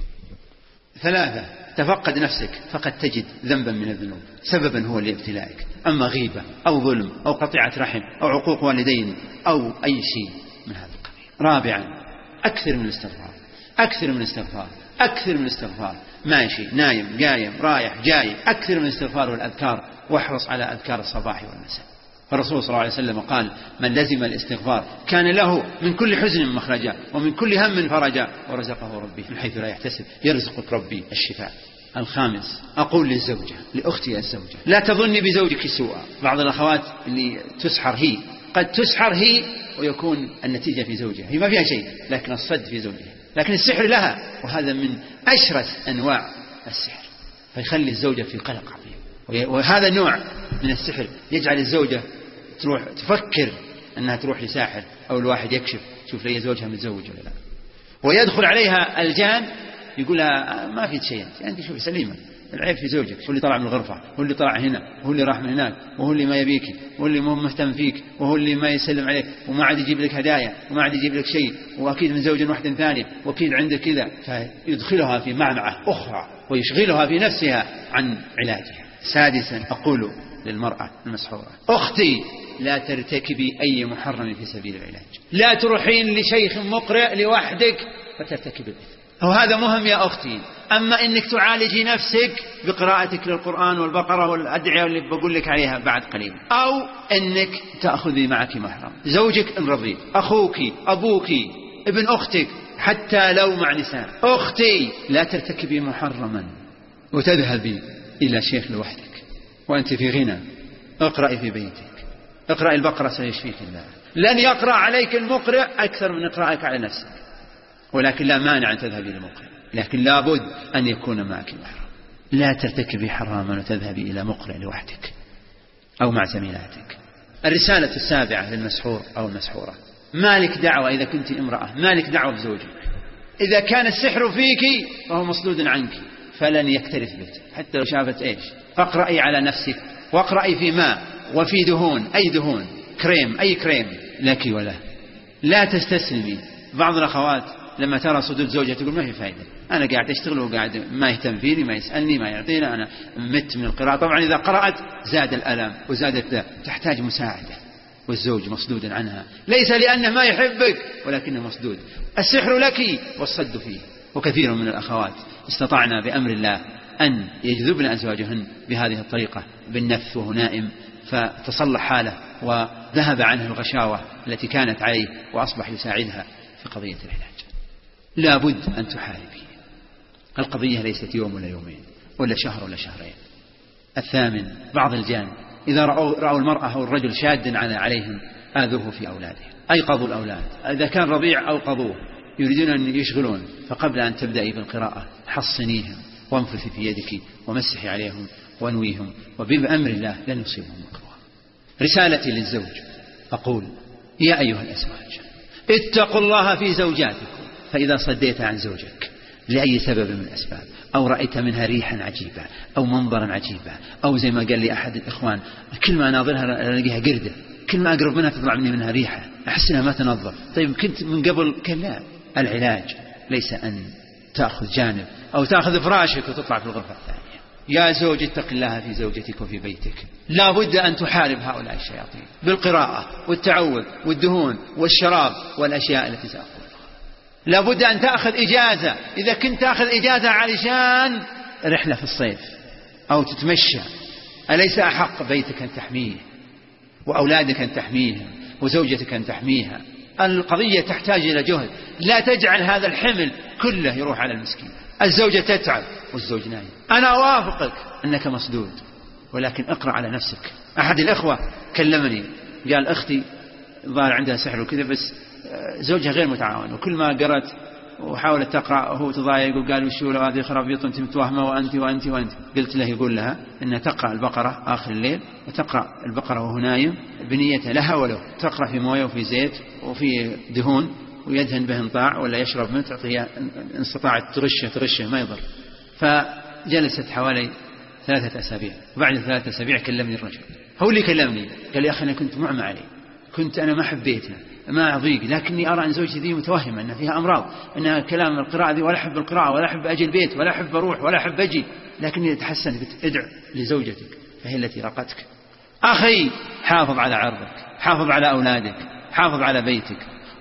3. تفقد نفسك، فقد تجد ذنبا من الذنوب سببا هو لابتلائك، أما غيبة أو ظلم أو قطيعة رحم أو عقوق والدين أو أي شيء من هذا القبيل. 4. أكثر من الاستغفار، أكثر من الاستغفار، أكثر من الاستغفار، ماشي نايم قايم رايح جاي، أكثر من الاستغفار والأذكار، واحرص على أذكار الصباح والمساء. فالرسول صلى الله عليه وسلم قال من لزم الاستغفار كان له من كل حزن مخرجا ومن كل هم فرجا، ورزقه ربي من حيث لا يحتسب، يرزقك ربي الشفاء. 5. أقول للزوجة، لأختي الزوجة، لا تظني بزوجك سوءا. بعض الأخوات اللي تسحر هي، قد تسحر هي ويكون النتيجة في زوجها، هي ما فيها شيء لكن الصد في زوجها، لكن السحر لها، وهذا من أشرس أنواع السحر، فيخلي الزوجة في قلق عظيم. وهذا نوع من السحر يجعل الزوجة تروح تفكر أنها تروح لساحر أو الواحد يكشف شوف لي زوجها متزوج ولا لا، ويدخل عليها الجان يقول لها ما في شيء، أنت شوفي سليمة، العيب في زوجك، هو اللي طلع من الغرفة، هو اللي طلع هنا، وهو اللي راح من هناك، وهو اللي ما يبيك، وهو اللي مو مهتم فيك، وهو اللي ما يسلم عليك، وما عاد يجيب لك هدايا، وما عاد يجيب لك شيء، وأكيد من زوج واحد ثاني، وأكيد عندك كذا، فيدخلها في معمعة أخرى ويشغلها في نفسها عن علاجها. 6. أقول للمرأة المسحورة أختي لا ترتكبي أي محرم في سبيل العلاج، لا تروحين لشيخ مقرئ لوحدك فترتكب الإثم، وهذا مهم يا أختي. أما إنك تعالجي نفسك بقراءتك للقرآن والبقرة والأدعية اللي بقول لك عليها بعد قليل، أو إنك تأخذي معك محرم، زوجك إن رضيت، أخوك، أبوك، ابن أختك، حتى لو مع نساء. أختي لا ترتكبي محرما وتذهبي إلى شيخ لوحدك وأنت في غنى اقرأي في بيتك، اقرأي البقرة سيشفيك الله. لن يقرأ عليك المقرئ أكثر من إقرائك على نفسك، ولكن لا مانع أن تذهبي للمقرئ، لكن لابد أن يكون معك محرم. لا ترتكبي حراما وتذهبي إلى مقرئ لوحدك أو مع زميلاتك. الرسالة السابعة للمسحور أو المسحورة: ما لك دعوة إذا كنت امرأة، ما لك دعوة بزوجك. إذا كان السحر فيك فهو مصدود عنك، فلن يكترث بك حتى لو شافت إيش. فاقرأي على نفسك، واقرأي في ماء وفي دهون، أي دهون، كريم، أي كريم لك وله. لا تستسلمي. بعض الأخوات لما ترى صدود زوجها تقول ما في فائدة، أنا قاعد أشتغل وقاعد ما يهتم فيني، ما يسألني، ما يعطينا، أنا مت من القراءة. طبعا إذا قرأت زاد الألم وزادت، تحتاج مساعدة، والزوج مصدود عنها، ليس لأنه ما يحبك ولكنه مصدود. السحر لك والصد فيه. وكثير من الأخوات استطعنا بأمر الله أن يجذبن أزواجهن بهذه الطريقة بالنفث وهو نائم، فتصلح حاله وذهب عنه الغشاوة التي كانت عليه وأصبح يساعدها في قضية العلاج. لا بد أن تحاربي. القضية ليست يوم ولا يومين ولا شهر ولا شهرين. الثامن: بعض الجان إذا رأوا المرأة أو الرجل شادا عليهم آذوه في أولادهم، أيقظوا الأولاد. إذا كان رضيع أوقظوه، يريدون أن يشغلون، فقبل أن تبدأي بالقراءة حصنيهم وانفثي في يدك ومسحي عليهم وانويهم، وبأمر الله لن يصيبهم مكروه. رسالتي للزوج أقول: يا أيها الأزواج اتقوا الله في زوجاتكم، فإذا صديت عن زوجك لأي سبب من الأسباب، أو رأيت منها ريحا عجيبة أو منظرا عجيبا، أو زي ما قال لي أحد الإخوان: كل ما ناظرها ألاقيها قردة، كل ما أقرب منها تطلع منها ريحة، أحس أنها ما تنظف. طيب كنت من قبل كلا. العلاج ليس أن تأخذ جانب أو تأخذ فراشك وتطلع في الغرفة الثانية. يا زوج اتق الله في زوجتك وفي بيتك. لا بد أن تحارب هؤلاء الشياطين بالقراءة والتعوذ والدهون والشراب والأشياء التي تأخذ. لا بد أن تأخذ إجازة. إذا كنت تأخذ إجازة علشان رحلة في الصيف أو تتمشى، أليس أحق بيتك أن تحميه وأولادك أن تحميهم وزوجتك أن تحميها؟ القضية تحتاج إلى جهد. لا تجعل هذا الحمل كله يروح على المسكين. الزوجة تتعب والزوج نايم. أنا أوافقك أنك مصدود، ولكن اقرأ على نفسك. أحد الأخوة كلمني قال: أختي ظاهر عندها سحر وكذا، بس زوجها غير متعاون، وكل ما قرأت وحاولت تقرأ وهو تضايق، وقال: وشو لو هذه خرابيط أنت متوهمة وأنت وأنت وأنت. قلت له: يقول لها أن تقرأ البقرة آخر الليل، وتقرأ البقرة وهو نايم بنية لها وله، تقرأ في موية وفي زيت وفي دهون ويدهن به انطاع ولا يشرب منه، تعطيها إن استطاعت ترشه ما يضر. فجلست حوالي 3 أسابيع، وبعد 3 أسابيع كلمني الرجل، هو اللي كلمني، قال: يا أخي أنا كنت معمى علي، كنت أنا ما حبيتها، ما أضيق، لكني أرى أن زوجتي ذي متوهمة، أنها فيها أمراض، أنها كلام القراءة ذي، ولا أحب القراءة ولا أحب أجي البيت ولا أحب أروح ولا أحب أجي، لكني أتحسن. قلت: ادع لزوجتك فهي التي رقتك. أخي، حافظ على عرضك، حافظ على أولادك، حافظ على بيتك،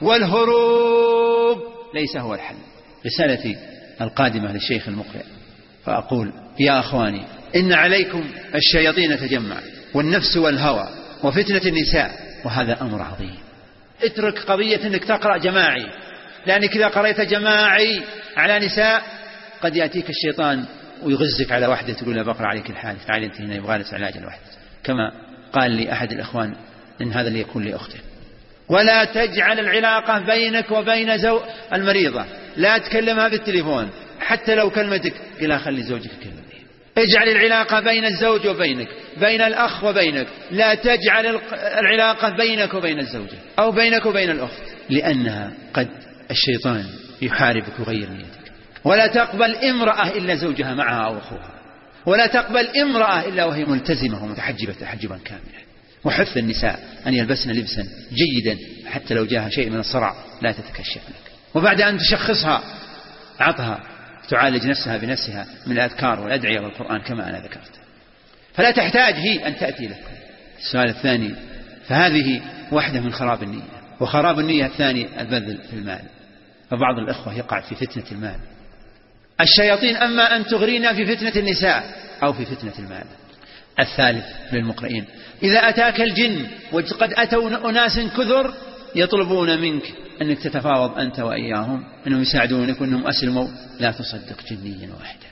والهروب ليس هو الحل. رسالتي القادمة للشيخ المقرئ، فأقول: يا أخواني، إن عليكم الشياطين تجمع، والنفس والهوى، وفتنة النساء، وهذا أمر عظيم. اترك قضية أنك تقرأ جماعي، لأنك إذا قرأت جماعي على نساء قد يأتيك الشيطان ويغزك على واحدة، تقول: لا بقرأ عليك الحال، تعالي أنت هنا، يبغى لك علاج الوحدة. كما قال لي أحد الإخوان إن هذا اللي يكون لأخته. ولا تجعل العلاقة بينك وبين المريضة، لا تكلمها بالتليفون، حتى لو كلمتك قلها خلي زوجك يكلمني. اجعل العلاقة بين الزوج وبينك، بين الأخ وبينك، لا تجعل العلاقة بينك وبين الزوجة أو بينك وبين الأخت، لأنها قد الشيطان يحاربك ويغير نيتك. ولا تقبل امرأة إلا زوجها معها أو أخوها، ولا تقبل امرأة إلا وهي ملتزمة ومتحجبة تحجبا كاملا. وحث النساء أن يلبسن لبسا جيدا، حتى لو جاءها شيء من الصرع لا تتكشف لك. وبعد أن تشخصها عطها تعالج نفسها بنفسها من الأذكار والأدعية والقرآن كما أنا ذكرت، فلا تحتاج هي أن تأتي لك. السؤال الثاني، فهذه واحدة من خراب النية، وخراب النية الثاني البذل في المال، فبعض الأخوة يقع في فتنة المال. الشياطين أما أن تغرينا في فتنة النساء أو في فتنة المال. الثالث للمقرئين، إذا أتاك الجن وقد أتوا أناس كثر يطلبون منك أنك تتفاوض أنت وإياهم أنهم يساعدونك وأنهم أسلموا، لا تصدق جنيا واحدا،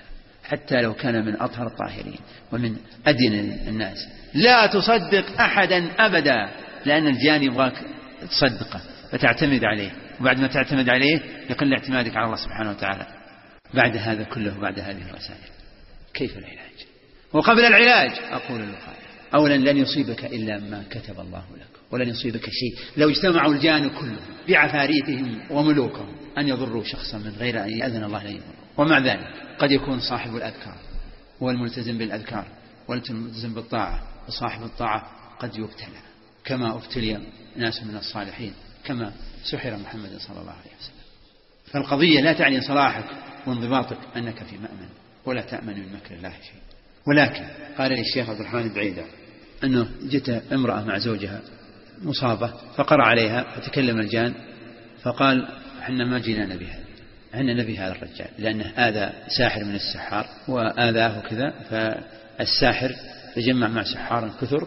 حتى لو كان من أطهر الطاهرين ومن أدين الناس. لا تصدق أحدا أبدا، لأن الجان يبغاك تصدقه فتعتمد عليه، وبعد ما تعتمد عليه يقل اعتمادك على الله سبحانه وتعالى. بعد هذا كله، بعد هذه الرسائل، كيف العلاج؟ وقبل العلاج أقول الوقاية. أولا لن يصيبك إلا ما كتب الله لك، ولن يصيبك شيء. لو اجتمعوا الجان كلهم بعفاريتهم وملوكهم أن يضروا شخصا من غير أن يأذن الله لهم، ومع ذلك قد يكون صاحب الأذكار والملتزم بالأذكار والملتزم بالطاعة وصاحب الطاعة قد يبتلى، كما ابتلي ناس من الصالحين، كما سحر محمد صلى الله عليه وسلم. فالقضية لا تعني صلاحك وانضباطك أنك في مأمن، ولا تأمن من مكر الله شيء. ولكن قال لي الشيخ عبد الرحمن بعيدة أنه جت امرأة مع زوجها مصابة فقرأ عليها فتكلم الجان فقال احنا ما جينا نبي هذا، احنا نبي هذا الرجال، لأنه آذى ساحر من السحار وآذاه كذا، فالساحر تجمع مع سحار كثر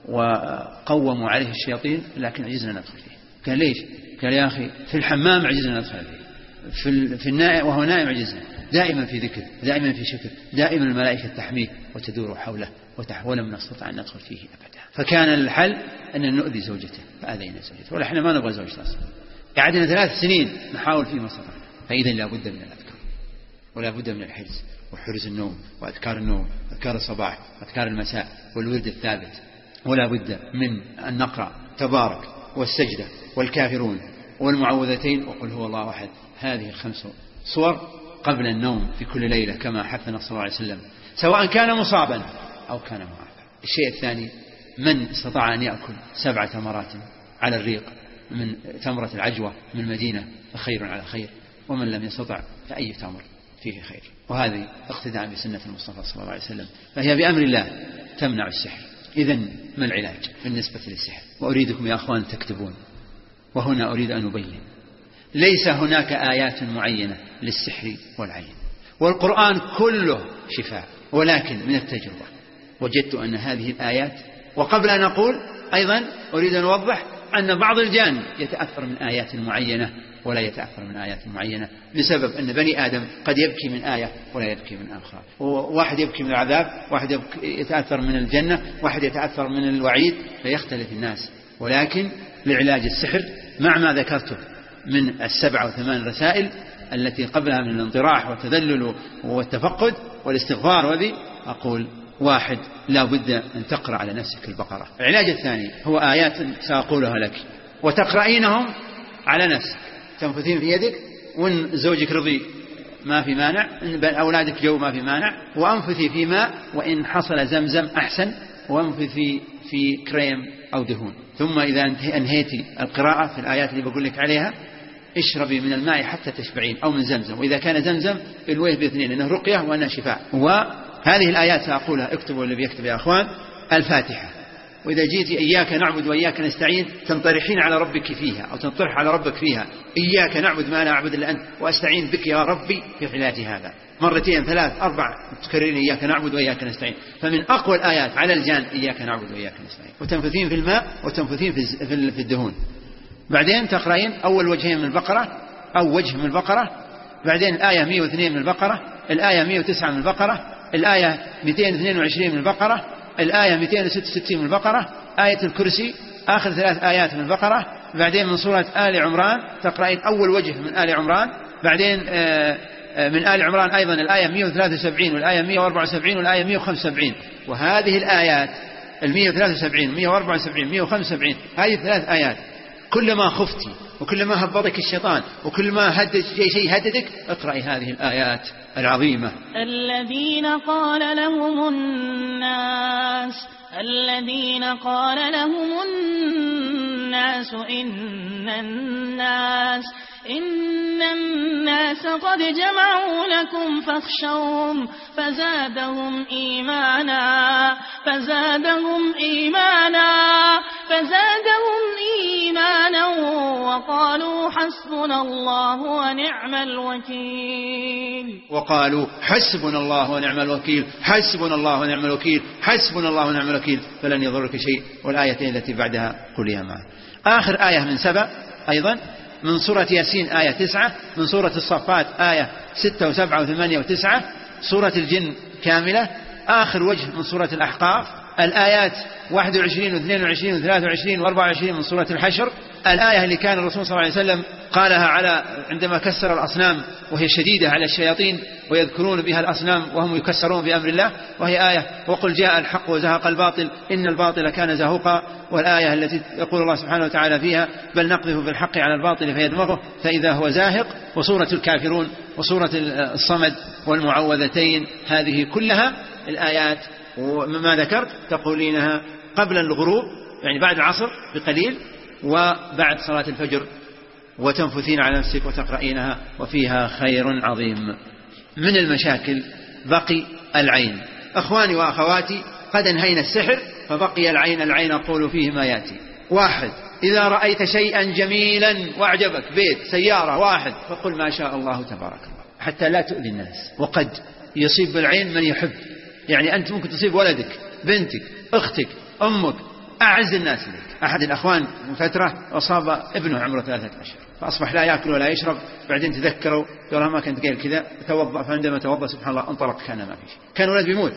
وقوموا عليه الشياطين لكن عجزنا ندخل فيه. قال ليش؟ قال يا أخي في الحمام عجزنا ندخل فيه، في النائم وهو نائم عجزنا، دائما في ذكر، دائما في شكر، دائما الملائكة تحميه وتدور حوله ولم نستطع أن ندخل فيه أبدا. فكان الحل أن نؤذي زوجته، فأذينا زوجته، ولا احنا ما نبغى زوجته أصلا. قعدنا 3 سنين نحاول فيه ما استطعنا. فإذا لا بد من الأذكار، ولا بد من الحرز وحرز النوم وأذكار النوم، أذكار الصباح، أذكار المساء، والورد الثابت. ولا بد من أن نقرأ تبارك والسجدة والكافرون والمعوذتين وقل هو الله أحد، هذه 5 صور قبل النوم في كل ليلة كما حثنا صلى الله عليه وسلم، سواء كان مصابا أو كان معافى. الشيء الثاني، من استطاع أن يأكل 7 تمرات على الريق من تمرة العجوة من المدينة فخير على خير، ومن لم يستطع فأي تمر فيه خير. وهذه اقتداء بسنة المصطفى صلى الله عليه وسلم، فهي بأمر الله تمنع السحر. إذن ما العلاج بالنسبة للسحر؟ وأريدكم يا أخوان تكتبون، وهنا أريد أن أبين ليس هناك آيات معينة للسحر والعين، والقرآن كله شفاء، ولكن من التجربة وجدت أن هذه الآيات. وقبل أن أقول أيضا أريد أن أوضح أن بعض الجان يتأثر من آيات معينة ولا يتأثر من آيات معينة، بسبب أن بني آدم قد يبكي من آية ولا يبكي من آخر، واحد يبكي من العذاب، واحد يتأثر من الجنة، واحد يتأثر من الوعيد، فيختلف الناس. ولكن لعلاج السحر مع ما ذكرته من 7 أو 8 رسائل التي قبلها من الانطراح والتذلل والتفقد والاستغفار، وذي أقول 1 لا بد أن تقرأ على نفسك البقرة. العلاج الثاني هو آيات سأقولها لك وتقرأينهم على نفسك، تنفثين في يدك، وإن زوجك رضي ما في مانع، إن أولادك جو ما في مانع، وأنفثي في ماء، وإن حصل زمزم أحسن، وأنفثي في كريم أو دهون. ثم إذا أنهيتي القراءة في الآيات اللي بقول لك عليها اشربي من الماء حتى تشبعين، أو من زمزم، وإذا كان زمزم الويه ب2، إنه رقية وأنه شفاء. وهذه الآيات سأقولها، اكتبوا اللي بيكتب يا أخوان. الفاتحة، وإذا جيت إياك نعبد وإياك نستعين تنطرحين على ربك فيها، أو تنطرح على ربك فيها، إياك نعبد ما لا أعبد إلا أنت، وأستعين بك يا ربي في علاج هذا، 2 3 4 تكررين إياك نعبد وإياك نستعين. فمن أقوى الآيات على الجان إياك نعبد وإياك نستعين. وتنفثين في الماء وتنفثين في الدهون. بعدين تقرأين أول وجهين من البقرة أو وجه من البقرة، بعدين الآية 102 من البقرة، الآية 109 من البقرة، الآية 222 من البقرة، الآية 266 من البقرة، آية الكرسي، آخر 3 آيات من البقرة. بعدين من سورة آل عمران تقرأين أول وجه من آل عمران، بعدين من آل عمران أيضا الآية 173 والآية 174 والآية 175. وهذه الآيات 173 174 175 هذه 3 آيات كلما خفتي وكلما هبطك الشيطان وكلما هدد شيء هددك اقرأي هذه الآيات العظيمة. الذين قال لهم الناس إن الناس قد جمعوا لكم فاخشوهم فزادهم إيمانا وقالوا حسبنا الله ونعم الوكيل. وقالوا حسبنا الله ونعم الوكيل، حسبنا الله ونعم الوكيل، حسبنا الله ونعم الوكيل، فلن يضرك شيء. والآيتين التي بعدها قوليها معا. آخر آية من 7 أيضا من سورة ياسين آية 9، من سورة الصفات آية 6 و7 و8 و9، سورة الجن كاملة، آخر وجه من سورة الأحقاف، الآيات 21 و22 و23 و24 من سورة الحشر، الآية اللي كان الرسول صلى الله عليه وسلم قالها عندما كسر الأصنام وهي شديدة على الشياطين ويذكرون بها الأصنام وهم يكسرون بأمر الله، وهي آية وقل جاء الحق وزهق الباطل إن الباطل كان زهوقا، والآية التي يقول الله سبحانه وتعالى فيها بل نقذف بالحق على الباطل فيدمغه فإذا هو زاهق، وسورة الكافرون وسورة الصمد والمعوذتين. هذه كلها الآيات ومما ذكرت تقولينها قبل الغروب، يعني بعد العصر بقليل وبعد صلاة الفجر، وتنفثين على نفسك وتقرأينها، وفيها خير عظيم. من المشاكل بقي العين. أخواني وأخواتي، قد انهينا السحر فبقي العين أقول فيه ما يأتي. واحد، إذا رأيت شيئا جميلا وأعجبك، بيت، سيارة، واحد، فقل ما شاء الله تبارك الله، حتى لا تؤذي الناس. وقد يصيب بالعين من يحب، يعني أنت ممكن تصيب ولدك، بنتك، أختك، أمك، أعز الناس لك. أحد الأخوان من فترة أصاب ابنه عمره 3 أشهر، فأصبح لا يأكل ولا يشرب، بعدين تذكروا قالوا ما كنت قايل كذا، توضأ، فعندما توضأ سبحان الله انطلق كان ما فيش، كان ولد بيموت.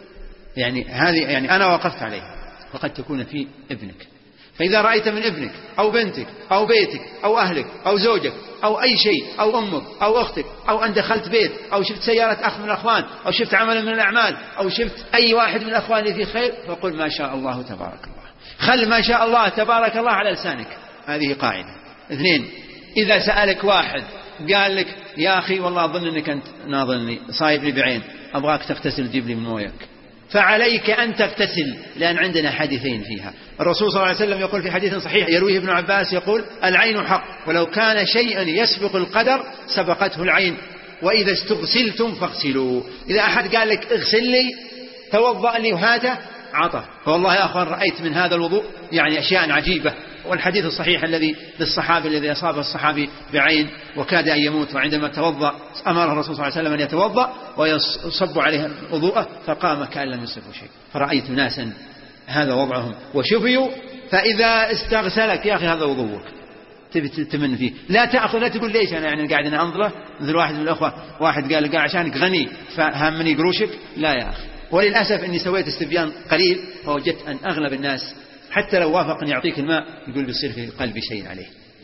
يعني أنا وقفت عليه. وقد تكون في ابنك. فإذا رأيت من ابنك أو بنتك أو بيتك أو أهلك أو زوجك أو أي شيء أو أمك أو أختك أو أن دخلت بيت أو شفت سيارة أخ من الأخوان أو شفت عمل من الأعمال أو شفت أي واحد من الأخوان في خير، فقل ما شاء الله تبارك الله. خل ما شاء الله تبارك الله على لسانك، هذه قاعدة. 2، إذا سألك واحد قال لك يا أخي والله أظن أنك أنت ناظرني صايب لي بعين، أبغاك تغتسل جيب لي من مويك، فعليك أن تغتسل، لأن عندنا حديثين فيها. الرسول صلى الله عليه وسلم يقول في حديث صحيح يرويه ابن عباس يقول العين حق، ولو كان شيئا يسبق القدر سبقته العين، وإذا استغسلتم فاغسلوا. إذا أحد قال لك اغسل لي توضأ لي وهاته عطه، فوالله يا أخوان رأيت من هذا الوضوء يعني أشياء عجيبة. والحديث الصحيح الذي للصحابي الذي أصاب الصحابي بعين وكاد أن يموت، وعندما توضأ أمره الرسول صلى الله عليه وسلم أن يتوضأ ويصب عليه وضوءه فقام كأن لم يصبه شيء. فرأيت ناسا هذا وضعهم وشفيوا، فإذا استغسلك يا أخي هذا وضوءك تبي تمن فيه، لا تأخذ، لا تقول ليش أنا يعني قاعد أنا أنظره مثل واحد من الأخوة، واحد قال عشانك غني فهمني قروشك، لا يا أخي. وللأسف أني سويت استبيان قليل فوجدت أن أغلب الناس حتى لو وافق أن يعطيك الماء يقول بيصير في قلبي شيء عليه.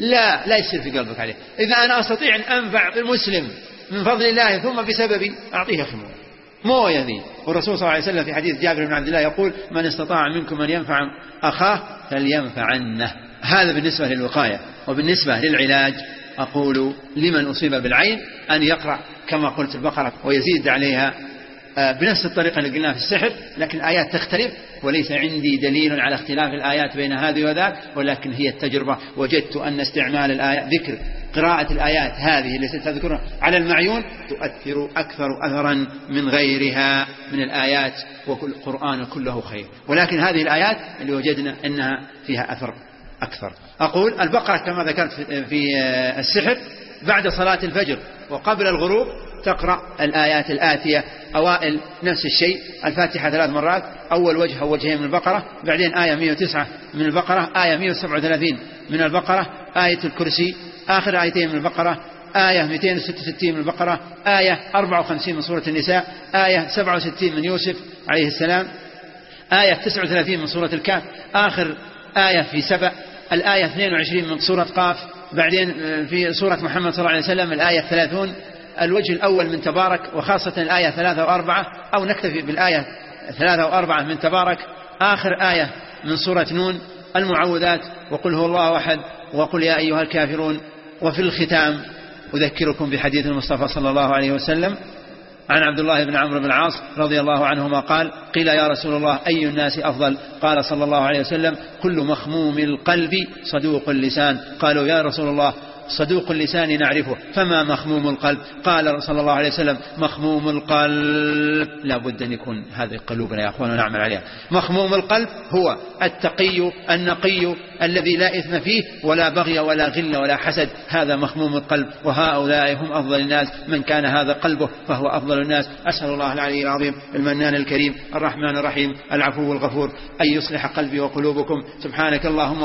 لا يصير في قلبك عليه. إذا أنا أستطيع أن أنفع بالمسلم من فضل الله ثم بسببي أعطيه أخي موية ذي. والرسول صلى الله عليه وسلم في حديث جابر بن عبد الله يقول من استطاع منكم أن ينفع أخاه فلينفعنه. هذا بالنسبة للوقاية. وبالنسبة للعلاج أقول لمن أصيب بالعين أن يقرأ كما قلت البقرة ويزيد عليها بنفس الطريقة اللي قلناها في السحر، لكن الآيات تختلف، وليس عندي دليل على اختلاف الآيات بين هذه وذاك، ولكن هي التجربة. وجدت أن استعمال الآيات ذكر قراءة الآيات هذه التي تذكرها على المعيون تؤثر أكثر أثرا من غيرها من الآيات، والقرآن كله خير، ولكن هذه الآيات اللي وجدنا أنها فيها أثر أكثر. أقول البقرة كما ذكرت في السحر بعد صلاة الفجر وقبل الغروب تقرأ الآيات الآتية. أوائل نفس الشيء، الفاتحة 3 مرات، أول وجه أو وجهين من البقرة، بعدين آية 109 من البقرة، آية 137 من البقرة، آية الكرسي، آخر آيتين من البقرة، آية 266 من البقرة، آية 54 من سورة النساء، آية 67 من يوسف عليه السلام، آية 39 من سورة الكهف، آخر آية في سبأ، الآية 22 من سورة قاف، بعدين في سورة محمد صلى الله عليه وسلم الآية 30. الوجه الأول من تبارك، وخاصة الآية 3 و4، أو نكتفي بالآية 3 و4 من تبارك. آخر آية من سورة نون المعوذات، وقل هو الله أحد، وقل يا أيها الكافرون. وفي الختام أذكركم بحديث المصطفى صلى الله عليه وسلم عن عبد الله بن عمرو بن العاص رضي الله عنهما قال قيل يا رسول الله أي الناس أفضل؟ قال صلى الله عليه وسلم كل مخموم القلب صدوق اللسان. قالوا يا رسول الله صدوق اللسان نعرفه، فما مخموم القلب؟ قال صلى الله عليه وسلم مخموم القلب لا بد أن يكون هذه قلوبنا يا أخوان ونعمل عليها. مخموم القلب هو التقي النقي الذي لا إثم فيه ولا بغي ولا غل ولا حسد، هذا مخموم القلب، وهؤلاء هم أفضل الناس. من كان هذا قلبه فهو أفضل الناس. أسأل الله العلي العظيم المنان الكريم الرحمن الرحيم العفو الغفور أن يصلح قلبي وقلوبكم. سبحانك اللهم